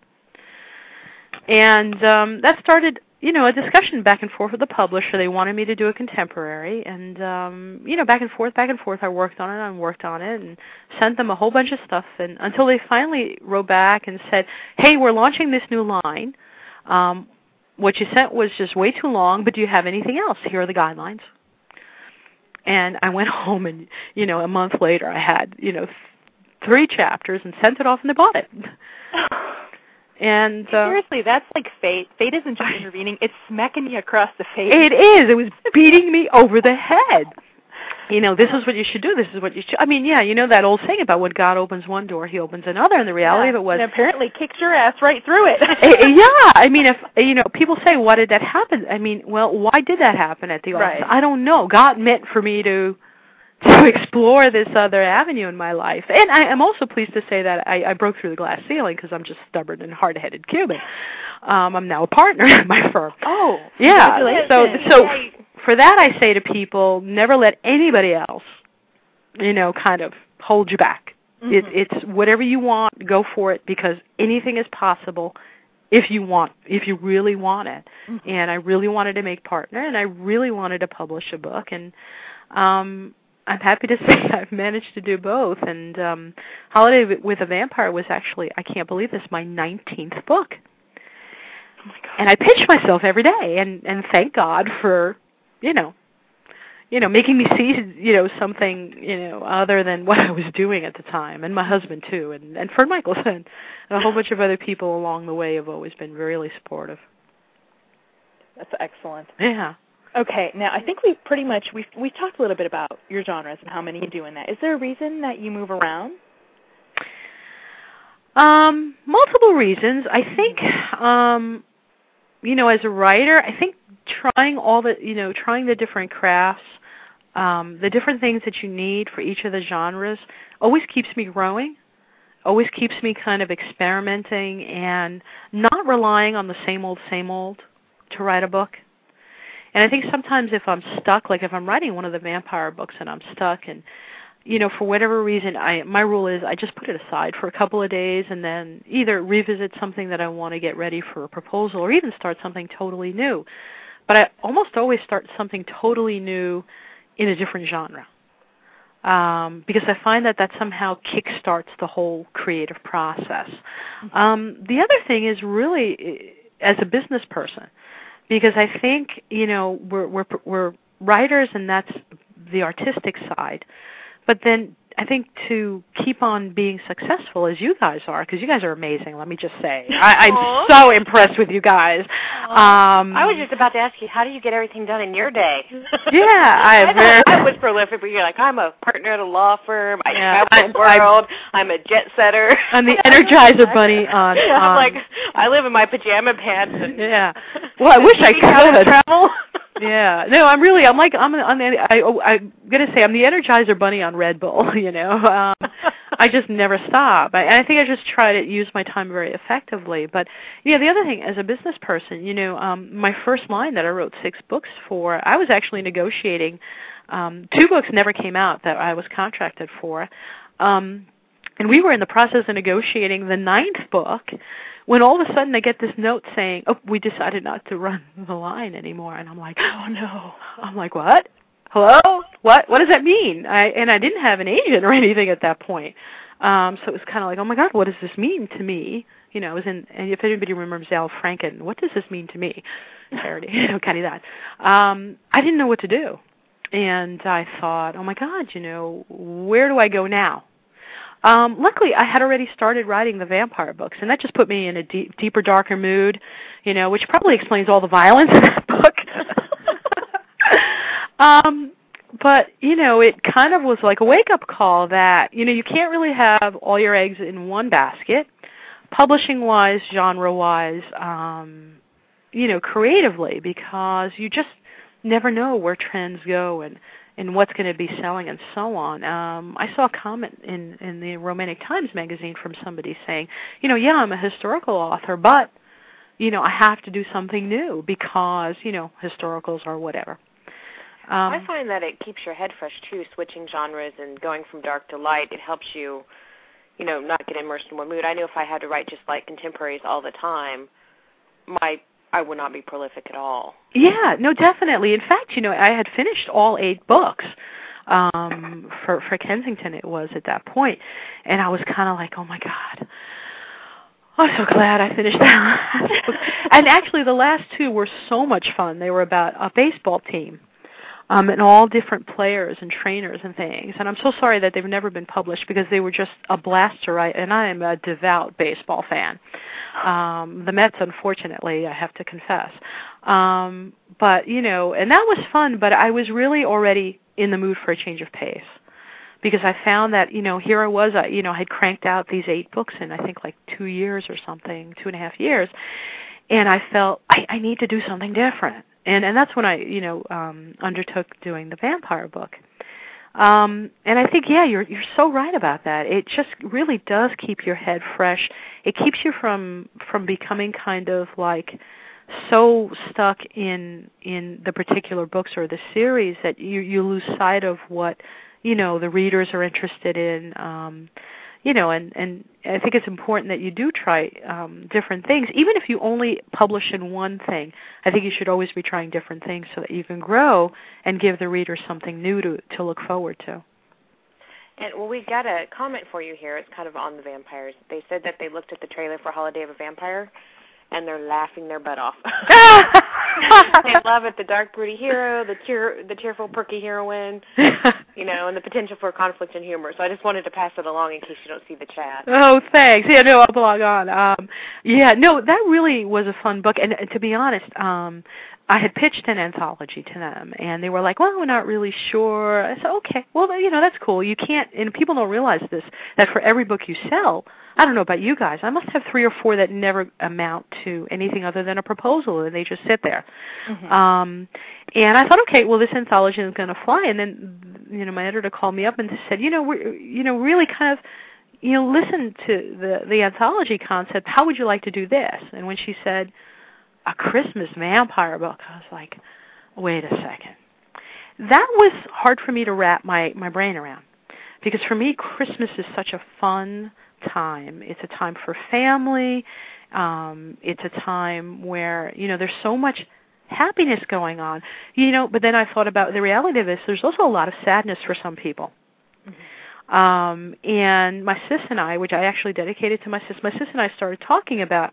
And um, that started, you know, a discussion back and forth with the publisher. They wanted me to do a contemporary, and, um, you know, back and forth, back and forth, I worked on it and worked on it and sent them a whole bunch of stuff, and until they finally wrote back and said, hey, we're launching this new line. Um, what you sent was just way too long, but do you have anything else? Here are the guidelines. And I went home, and, you know, a month later I had, you know, th- three chapters and sent it off, and they bought it. And uh, seriously, that's like fate. Fate isn't just intervening; it's smacking me across the face. It is. It was beating me over the head. You know, this is what you should do. This is what you should. I mean, yeah, you know that old saying about when God opens one door, He opens another. And the reality yeah, of it was, and apparently kicked your ass right through it. Yeah, I mean, if you know, people say, "Why did that happen?" I mean, well, why did that happen at the office? Right. I don't know. God meant for me to. to explore this other avenue in my life. And I am also pleased to say that I, I broke through the glass ceiling because I'm just stubborn and hard-headed Cuban. Um, I'm now a partner in my firm. Oh, yeah. So, so for that I say to people, never let anybody else, you know, kind of hold you back. Mm-hmm. It, it's whatever you want, go for it, because anything is possible if you want, if you really want it. Mm-hmm. And I really wanted to make partner, and I really wanted to publish a book, and um I'm happy to say I've managed to do both. And um, Holiday with a Vampire was actually, I can't believe this, my nineteenth book. Oh my God. And I pinch myself every day, and, and thank God for, you know, you know, making me see, you know, something, you know, other than what I was doing at the time, and my husband too, and, and Fern Michaels, and a whole bunch of other people along the way have always been really supportive. That's excellent. Yeah. Okay, now I think we pretty much, we've, we talked a little bit about your genres and how many you do in that. Is there a reason that you move around? Um, multiple reasons. I think, um, you know, as a writer, I think trying all the, you know, trying the different crafts, um, the different things that you need for each of the genres always keeps me growing, always keeps me kind of experimenting and not relying on the same old, same old to write a book. And I think sometimes if I'm stuck, like if I'm writing one of the vampire books and I'm stuck and, you know, for whatever reason, I my rule is I just put it aside for a couple of days and then either revisit something that I want to get ready for a proposal or even start something totally new. But I almost always start something totally new in a different genre um, because I find that that somehow kickstarts the whole creative process. Um, the other thing is really as a business person, because I think, you know, we're we're we're writers, and that's the artistic side. But then I think to keep on being successful as you guys are, because you guys are amazing, let me just say. I, I'm so impressed with you guys. Um, I was just about to ask you, how do you get everything done in your day? Yeah, I, I very, I was prolific, but you're like, I'm a partner at a law firm, I yeah, travel the world, I'm, I'm a jet setter. I'm the Energizer Bunny on... Yeah, on I'm like, I live in my pajama pants. And yeah. Well, I wish I could. Travel. Yeah. No, I'm really, I'm like, I'm, I'm the, I, I'm going to say I'm the Energizer Bunny on Red Bull, you know. Um, I just never stop. I, I think I just try to use my time very effectively. But, yeah, the other thing, as a business person, you know, um, my first line that I wrote six books for, I was actually negotiating. Um, two books never came out that I was contracted for. Um, and we were in the process of negotiating the ninth book, when all of a sudden I get this note saying, oh, we decided not to run the line anymore. And I'm like, oh, no. I'm like, what? Hello? What What does that mean? I And I didn't have an agent or anything at that point. Um, so it was kind of like, oh, my God, what does this mean to me? You know, I was in, and if anybody remembers Al Franken, what does this mean to me? Parody, you know, kind of that. Um, I didn't know what to do. And I thought, oh, my God, you know, where do I go now? Um, luckily, I had already started writing the vampire books, and that just put me in a deep, deeper, darker mood, you know, which probably explains all the violence in that book. um, but, you know, it kind of was like a wake-up call that, you know, you can't really have all your eggs in one basket, publishing-wise, genre-wise, um, you know, creatively, because you just never know where trends go and and what's going to be selling and so on. Um, I saw a comment in, in the Romantic Times magazine from somebody saying, you know, yeah, I'm a historical author, but, you know, I have to do something new because, you know, historicals or whatever. Um, I find that it keeps your head fresh, too, switching genres and going from dark to light. It helps you, you know, not get immersed in one mood. I knew if I had to write just like contemporaries all the time, my I would not be prolific at all. Yeah, no, definitely. In fact, you know, I had finished all eight books. Um, for, for Kensington it was at that point. And I was kind of like, oh, my God. I'm so glad I finished that last book. And actually the last two were so much fun. They were about a baseball team. Um, and all different players and trainers and things. And I'm so sorry that they've never been published because they were just a blast to write, and I am a devout baseball fan. Um, the Mets, unfortunately, I have to confess. Um, but, you know, and that was fun, but I was really already in the mood for a change of pace because I found that, you know, here I was, I, you know, I had cranked out these eight books in, I think, like two years or something, two and a half years, and I felt I, I need to do something different. And and that's when I, you know, um, undertook doing the vampire book. Um, and I think, yeah, you're you're so right about that. It just really does keep your head fresh. It keeps you from from becoming kind of like so stuck in in the particular books or the series that you you lose sight of what, you know, the readers are interested in. Um, you know, and, and I think it's important that you do try um, different things. Even if you only publish in one thing, I think you should always be trying different things so that you can grow and give the reader something new to, to look forward to. And, well, we got a comment for you here. It's kind of on the vampires. They said that they looked at the trailer for Holiday of a Vampire, and they're laughing their butt off. They love it, the dark, broody hero, the tear, the tearful, perky heroine, you know, and the potential for conflict and humor. So I just wanted to pass it along in case you don't see the chat. Oh, thanks. Yeah, no, I'll blog on. Um, yeah, no, that really was a fun book. And, and to be honest, um, I had pitched an anthology to them, and they were like, well, we're not really sure. I said, okay, well, you know, that's cool. You can't, and people don't realize this, that for every book you sell, I don't know about you guys, I must have three or four that never amount to anything other than a proposal, and they just sit there. Mm-hmm. Um, and I thought, okay, well, this anthology is going to fly. And then, you know, my editor called me up and said, you know, we're, you know, really kind of, you know, listen to the, the anthology concept. How would you like to do this? And when she said, a Christmas vampire book, I was like, wait a second. That was hard for me to wrap my, my brain around because for me, Christmas is such a fun time. It's a time for family. Um, it's a time where, you know, there's so much happiness going on, you know, but then I thought about the reality of this. There's also a lot of sadness for some people. Mm-hmm. Um, and my sis and I, which I actually dedicated to my sis, my sis and I started talking about,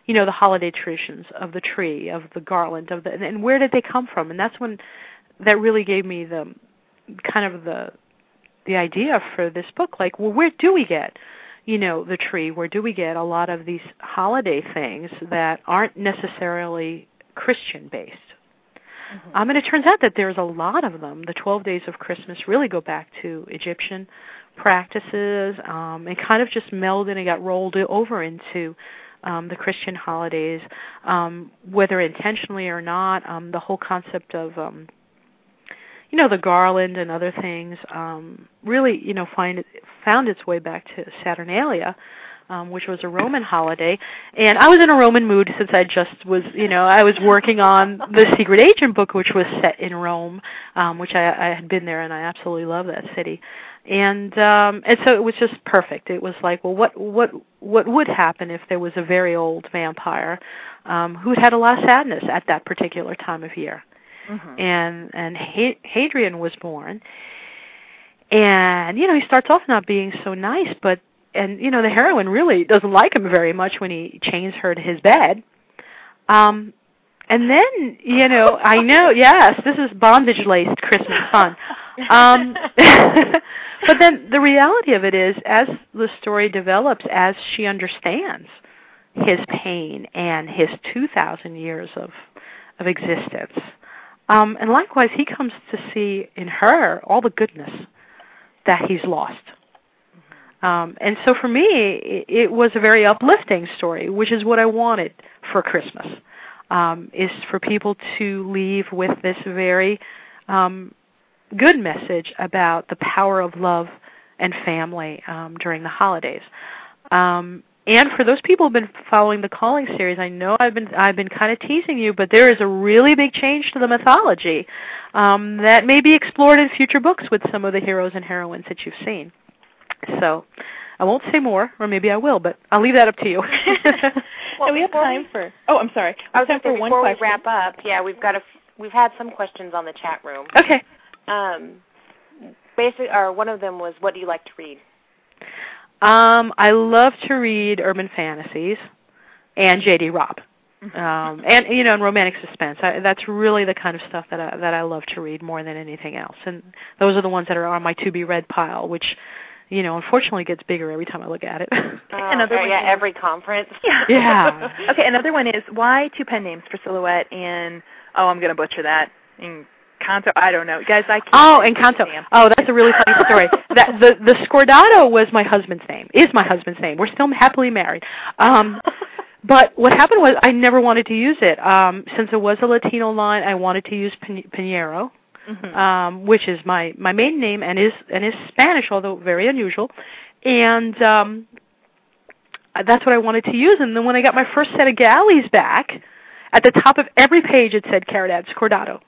you know, the holiday traditions of the tree, of the garland, of the, and, and where did they come from? And that's when that really gave me the kind of the the idea for this book. Like, well, where do we get, you know, the tree? Where do we get a lot of these holiday things that aren't necessarily Christian-based? Mm-hmm. Um, and it turns out that there's a lot of them. The twelve Days of Christmas really go back to Egyptian practices um, and kind of just melded and got rolled over into um, the Christian holidays, um, whether intentionally or not. Um, the whole concept of um, you know, the garland and other things um, really, you know, find it, found its way back to Saturnalia, um, which was a Roman holiday. And I was in a Roman mood since I just was, you know, I was working on the Secret Agent book, which was set in Rome, um, which I, I had been there, and I absolutely love that city. And um, and so it was just perfect. It was like, well, what what what would happen if there was a very old vampire um, who had a lot of sadness at that particular time of year? Mm-hmm. And and Hadrian was born, and you know he starts off not being so nice, but and you know the heroine really doesn't like him very much when he chains her to his bed. Um, and then you know I know yes, this is bondage laced Christmas fun. Um, but then the reality of it is, as the story develops, as she understands his pain and his two thousand years of of existence. Um, and likewise, he comes to see in her all the goodness that he's lost. Um, and so for me, it, it was a very uplifting story, which is what I wanted for Christmas, um, is for people to leave with this very um, good message about the power of love and family um, during the holidays. Um, And for those people who've been following the Calling series, I know I've been I've been kind of teasing you, but there is a really big change to the mythology um, that may be explored in future books with some of the heroes and heroines that you've seen. So I won't say more, or maybe I will, but I'll leave that up to you. Well, we have time we, for. Oh, I'm sorry. I was time for one before question. we wrap up. Yeah, we've got a we've had some questions on the chat room. Okay. Um, basically, or one of them was, what do you like to read? Um, I love to read urban fantasies and J D. Robb, um, and you know, and romantic suspense. I, that's really the kind of stuff that I, that I love to read more than anything else. And those are the ones that are on my to be read pile, which, you know, unfortunately gets bigger every time I look at it. Uh, another one, yeah, is, every conference. Yeah. yeah. Okay, another one is, why two pen names for Silhouette and oh, I'm going to butcher that. In Canto, I don't know, guys. I can't. Oh, Encanto. Oh, that's a really funny story. That the the Scordato was my husband's name. Is my husband's name. We're still happily married. Um, but what happened was I never wanted to use it. Um, since it was a Latino line, I wanted to use Pinheiro, mm-hmm. um, which is my my maiden name and is and is Spanish, although very unusual. And um, that's what I wanted to use. And then when I got my first set of galleys back, at the top of every page it said Caridad Scordato.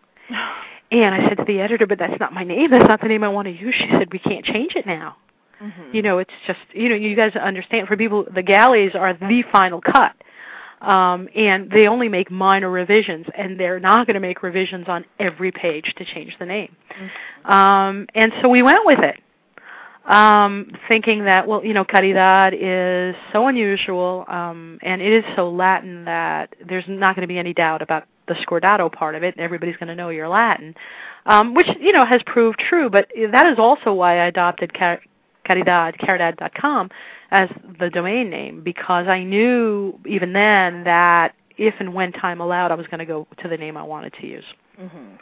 And I said to the editor, but that's not my name. That's not the name I want to use. She said, we can't change it now. Mm-hmm. You know, it's just, you know, you guys understand, for people, the galleys are the final cut. Um, and they only make minor revisions, and they're not going to make revisions on every page to change the name. Mm-hmm. Um, and so we went with it, um, thinking that, well, you know, Caridad is so unusual, um, and it is so Latin that there's not going to be any doubt about the Scordato part of it, and everybody's going to know you're Latin, um, which, you know, has proved true. But that is also why I adopted Car- Caridad, caridad dot com, as the domain name, because I knew even then that if and when time allowed, I was going to go to the name I wanted to use. Mm-hmm.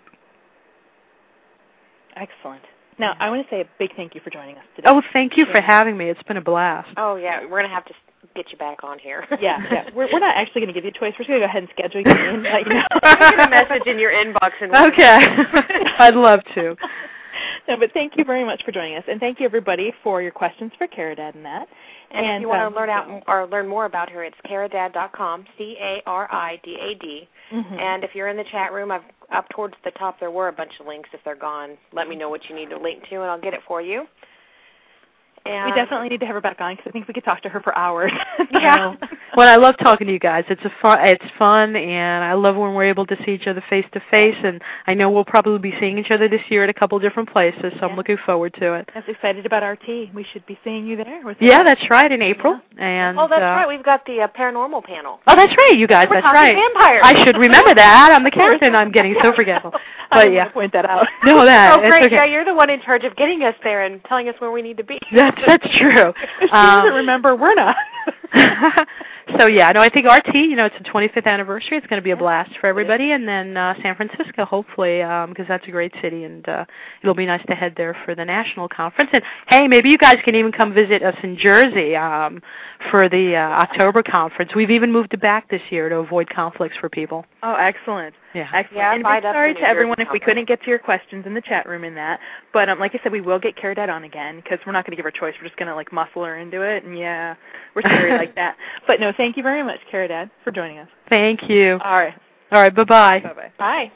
Excellent. Now, I want to say a big thank you for joining us today. Oh, thank you for having me. It's been a blast. Oh, yeah. We're going to have to get you back on here. yeah, yeah. We're, we're not actually going to give you a choice. We're just going to go ahead and schedule you in. Let you know. Get a message in your inbox. And okay. I'd love to. No, but thank you very much for joining us, and thank you everybody for your questions for Caridad and that. And, and if you want um, to learn out or learn more about her, it's caridad dot com, C A R I D A D. Mm-hmm. And if you're in the chat room, I've up towards the top there were a bunch of links. If they're gone, let me know what you need to link to, and I'll get it for you. And we definitely need to have her back on because I think we could talk to her for hours. Yeah. Well, I love talking to you guys. It's a fun, it's fun, and I love when we're able to see each other face to face. And I know we'll probably be seeing each other this year at a couple of different places, so yeah. I'm looking forward to it. I'm excited about R T. We should be seeing you there. With yeah, that's right, in April. Yeah. And oh, that's uh, right. We've got the uh, paranormal panel. Oh, that's right, you guys. We're that's right. Vampires. I should remember that. I'm the captain. I'm getting so forgetful. But I yeah, point that out. No, that. Oh, great. Okay. Yeah, you're the one in charge of getting us there and telling us where we need to be. That's that's true. She um, doesn't remember. We're not. So yeah, no, I think R T, you know, it's the twenty-fifth anniversary. It's going to be a blast for everybody, and then uh, San Francisco, hopefully, because um, that's a great city, and uh, it'll be nice to head there for the national conference. And hey, maybe you guys can even come visit us in Jersey um, for the uh, October conference. We've even moved it back this year to avoid conflicts for people. Oh, excellent. Yeah. Excellent. Yeah, and we're sorry to everyone if we couldn't get to your questions in the chat room in that. But um, like I said, we will get Caridad on again because we're not going to give her a choice. We're just going to like muscle her into it. And yeah, we're sorry like that. But no, thank you very much, Caridad, for joining us. Thank you. All right. All right. Bye-bye. Bye-bye. Bye.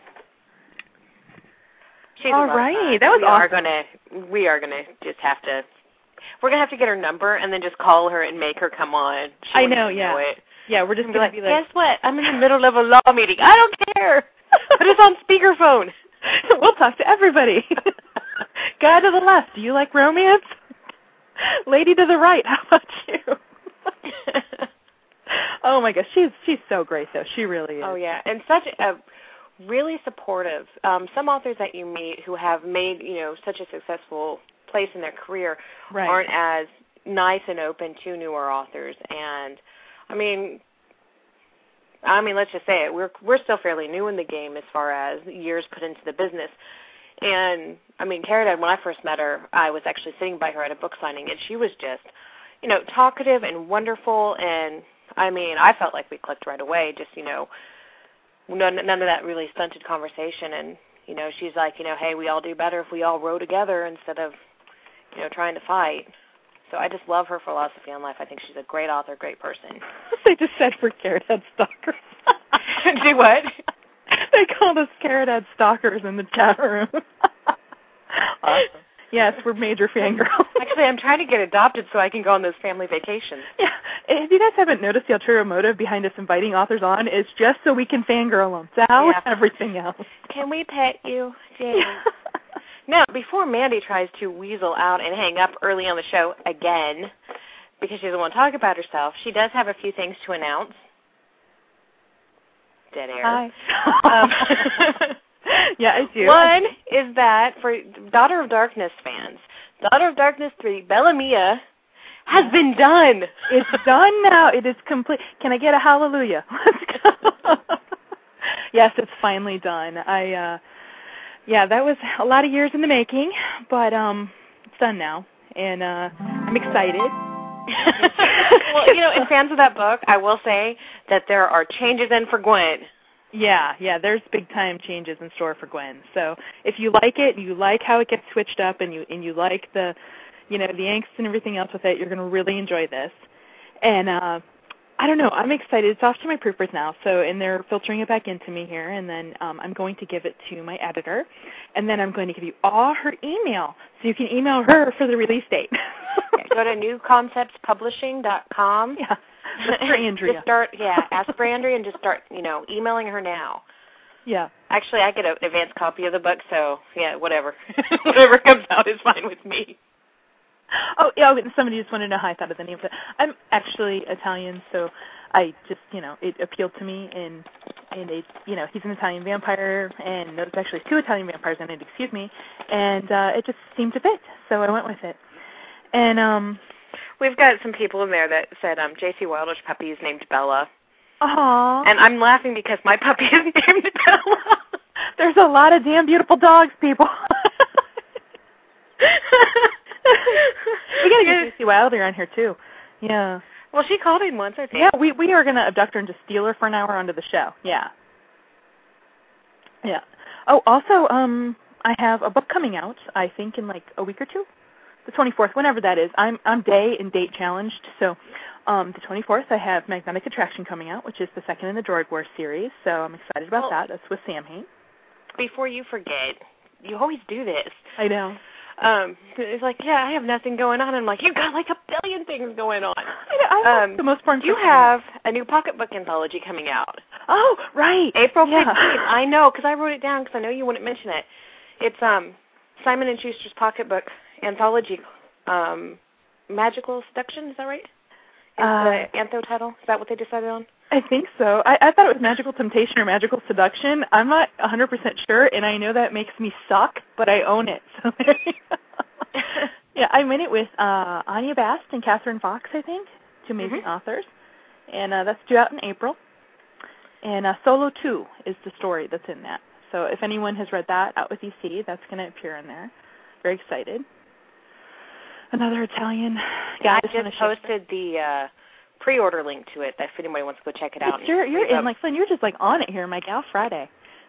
She's All right. That was we awesome. Are gonna, we are going to just have to, we're going to have to get her number and then just call her and make her come on. She I know, yeah. know it. Yeah, we're just Be going like, to be like, guess what? I'm in the middle of a law meeting. I don't care. Put us on speakerphone. We'll talk to everybody. Guy to the left, do you like romance? Lady to the right, how about you? Oh my gosh, she's she's so great though. She really is. Oh yeah, and such a really supportive. Um, some authors that you meet who have made, you know, such a successful place in their career right. aren't as nice and open to newer authors. And I mean, I mean, let's just say it. We're we're still fairly new in the game as far as years put into the business. And I mean, Caridad, when I first met her, I was actually sitting by her at a book signing, and she was just, you know, talkative and wonderful. And I mean, I felt like we clicked right away. Just, you know, none, none of that really stunted conversation. And you know, she's like, you know, hey, we all do better if we all row together instead of, you know, trying to fight. So I just love her philosophy on life. I think she's a great author, great person. They just said we're Caridad stalkers. Do what? They called us Caridad stalkers in the chat room. Awesome. Yes, we're major fangirls. Actually, I'm trying to get adopted so I can go on those family vacations. Yeah. If you guys haven't noticed, the ulterior motive behind us inviting authors on is just so we can fangirl them. So how Yeah. is everything else? Can we pet you, Jane? Now, before Mandy tries to weasel out and hang up early on the show again, because she doesn't want to talk about herself, she does have a few things to announce. Dead air. Hi. Um, yeah, I do. One is that for Daughter of Darkness fans, Daughter of Darkness three, Bella Mia, has yeah. been done. It's done now. It is complete. Can I get a hallelujah? Let's go. Yes, it's finally done. I, uh, yeah, that was a lot of years in the making, but um, it's done now, and uh, I'm excited. Well, you know, and fans of that book, I will say that there are changes in for Gwen. Yeah, yeah, there's big time changes in store for Gwen. So if you like it, you like how it gets switched up, and you and you like the, you know, the angst and everything else with it, you're going to really enjoy this. And uh, I don't know, I'm excited. It's off to my proofers now, so and they're filtering it back into me here, and then um, I'm going to give it to my editor, and then I'm going to give you all her email, so you can email her for the release date. Yeah, go to new concepts publishing dot com. Yeah. Look for Andrea. Just start, yeah, ask for Andrea and just start, you know, emailing her now. Yeah. Actually, I get an advanced copy of the book, so, yeah, whatever. Whatever comes out is fine with me. Oh, yeah, and somebody just wanted to know how I thought of the name of it. I'm actually Italian, so I just, you know, it appealed to me, and, and it, you know, he's an Italian vampire, and there's actually two Italian vampires in it, excuse me, and uh, it just seemed to fit, so I went with it. And, um... We've got some people in there that said um, J C Wilder's puppy is named Bella. Aww. And I'm laughing because my puppy is named Bella. There's a lot of damn beautiful dogs, people. We got to get J C Wilder on here, too. Yeah. Well, she called in once, I think. Yeah, we, we are going to abduct her and just steal her for an hour onto the show. Yeah. Yeah. Oh, also, um, I have a book coming out, I think, in like a week or two. The twenty-fourth, whenever that is. I'm I'm day and date challenged, so um, the twenty-fourth I have Magnetic Attraction coming out, which is the second in the Droid Wars series, so I'm excited about well, that. That's with Sam Hain. Before you forget, you always do this. I know. Um, it's like, yeah, I have nothing going on. I'm like, you've got like a billion things going on. I know, I um, the most important. You have a new pocketbook anthology coming out. Oh, right. April yeah. fifteenth. I know, because I wrote it down because I know you wouldn't mention it. It's um, Simon and Schuster's pocketbook anthology, um, Magical Seduction. Is that right? Is uh, the antho title? Is that what they decided on? I think so. I, I thought it was Magical Temptation or Magical Seduction. I'm not one hundred percent sure, and I know that makes me suck, but I own it. So there you go. Yeah, I'm in it with uh, Anya Bast and Catherine Fox, I think, two amazing mm-hmm. authors. And uh, that's due out in April. And uh, Solo two is the story that's in that. So if anyone has read that, Out with E C, that's going to appear in there. Very excited. Another Italian guy. I just posted the uh, pre-order link to it. If anybody wants to go check it out. Yes, you're you're in, like, Flynn, you're just like on it here, my gal Friday.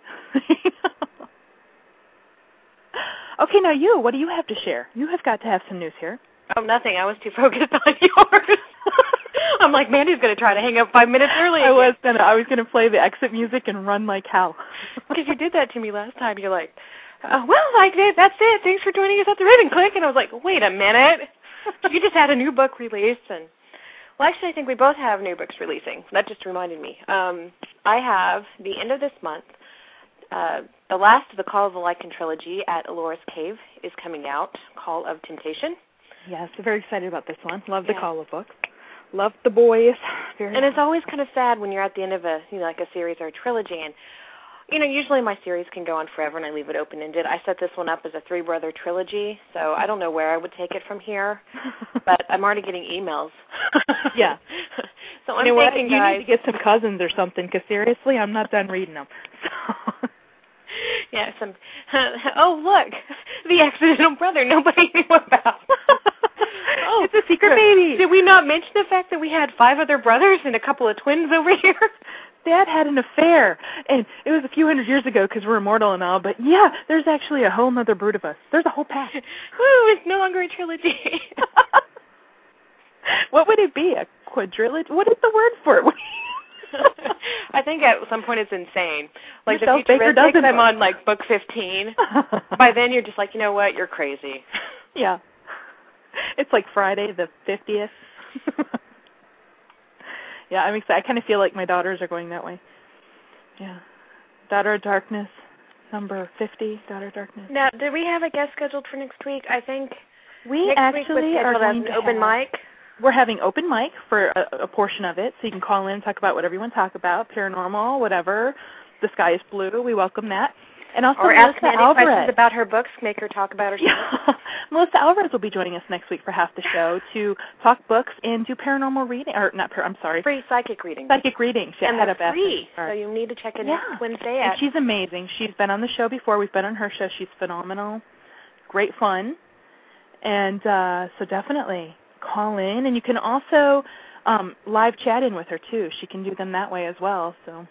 Okay, now you, what do you have to share? You have got to have some news here. Oh, nothing. I was too focused on yours. I'm like, Mandy's going to try to hang up five minutes early. I was gonna, I was going to play the exit music and run like hell. Because you did that to me last time. You're like, oh, well, like that's it. Thanks for joining us at the Raven Click. And I was like, wait a minute. You just had a new book released. And well, actually, I think we both have new books releasing. That just reminded me. Um, I have, the end of this month, uh, the last of the Call of the Lycan trilogy at Alora's Cave is coming out, Call of Temptation. Yes, I'm very excited about this one. Love the yeah. Call of books. Love the boys. Very and it's always kind of sad when you're at the end of a, you know, like a series or a trilogy. And, you know, usually my series can go on forever and I leave it open-ended. I set this one up as a three-brother trilogy, so I don't know where I would take it from here. But I'm already getting emails. Yeah. So I'm you know thinking, what? You guys, need to get some cousins or something, because seriously, I'm not done reading them. So. Yeah, some, uh, oh, look, the accidental brother nobody knew about. Oh, it's a secret baby. Did we not mention the fact that we had five other brothers and a couple of twins over here? Dad had an affair, and it was a few hundred years ago because we're immortal and all, but yeah, there's actually a whole other brood of us. There's a whole pack. Woo, it's no longer a trilogy. What would it be, a quadrilogy? What is the word for it? I think at some point it's insane. Like Yourself, the Baker doesn't. I'm on like book fifteen. By then you're just like, you know what, you're crazy. Yeah. It's like Friday the fiftieth. Yeah, I'm excited. I kind of feel like my daughters are going that way. Yeah. Daughter of Darkness, number fifty, Daughter of Darkness. Now, do we have a guest scheduled for next week? I think we next actually week are going an to open have, mic. We're having open mic for a, a portion of it, so you can call in and talk about whatever you want to talk about, paranormal, whatever. The sky is blue. We welcome that. And also or Melissa ask Mandy Alvarez. questions about her books, make her talk about her stuff. Yeah. Melissa Alvarez will be joining us next week for half the show to talk books and do paranormal reading, or not, per, I'm sorry. Free psychic reading. Psychic reading. She and had they're a free, so you need to check it yeah. next Wednesday at. And she's amazing. She's been on the show before. We've been on her show. She's phenomenal. Great fun. And uh, so definitely call in. And you can also um, live chat in with her, too. She can do them that way as well. So,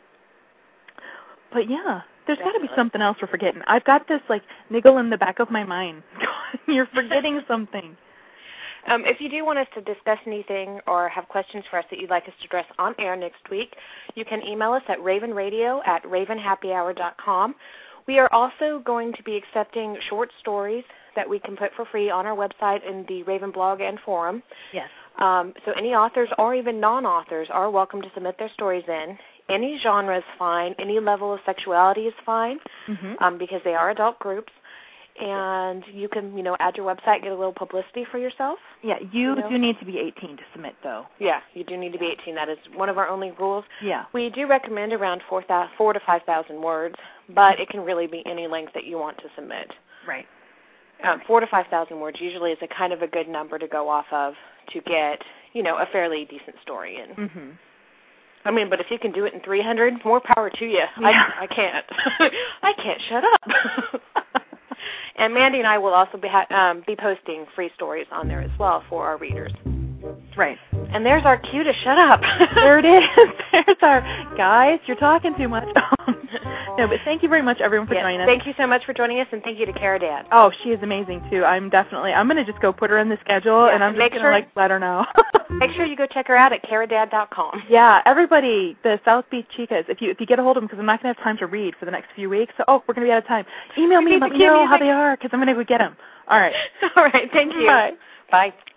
But, yeah. There's got to be something else we're forgetting. I've got this, like, niggle in the back of my mind. You're forgetting something. Um, if you do want us to discuss anything or have questions for us that you'd like us to address on air next week, you can email us at ravenradio at ravenhappyhour dot com. We are also going to be accepting short stories that we can put for free on our website in the Raven blog and forum. Yes. Um, so any authors or even non-authors are welcome to submit their stories in. Any genre is fine. Any level of sexuality is fine, mm-hmm. um, because they are adult groups. And you can, you know, add your website, get a little publicity for yourself. Yeah, you, you know? do need to be eighteen to submit, though. Yeah, you do need to be eighteen. That is one of our only rules. Yeah. We do recommend around four, four to five thousand words, but it can really be any length that you want to submit. Right. Um, four to five thousand words usually is a kind of a good number to go off of to get, you know, a fairly decent story in. Mm-hmm. I mean, but if you can do it in three hundred, more power to you. Yeah. I, I can't. I can't shut up. And Mandy and I will also be ha- um, be posting free stories on there as well for our readers. Right. And there's our cue to shut up. There it is. There's our, guys, you're talking too much. No, but thank you very much, everyone, for yes, joining us. Thank you so much for joining us, and thank you to Cara Dad. Oh, she is amazing, too. I'm definitely, I'm going to just go put her in the schedule, yeah, and I'm just going to, sure, like, let her know. Make sure you go check her out at cara dad dot com. Yeah, everybody, the South Beach Chicas, if you if you get a hold of them, because I'm not going to have time to read for the next few weeks, so, oh, we're going to be out of time. Email me and let me know how they are, because I'm going to go get them. All right. All right. Thank you. Bye. Bye.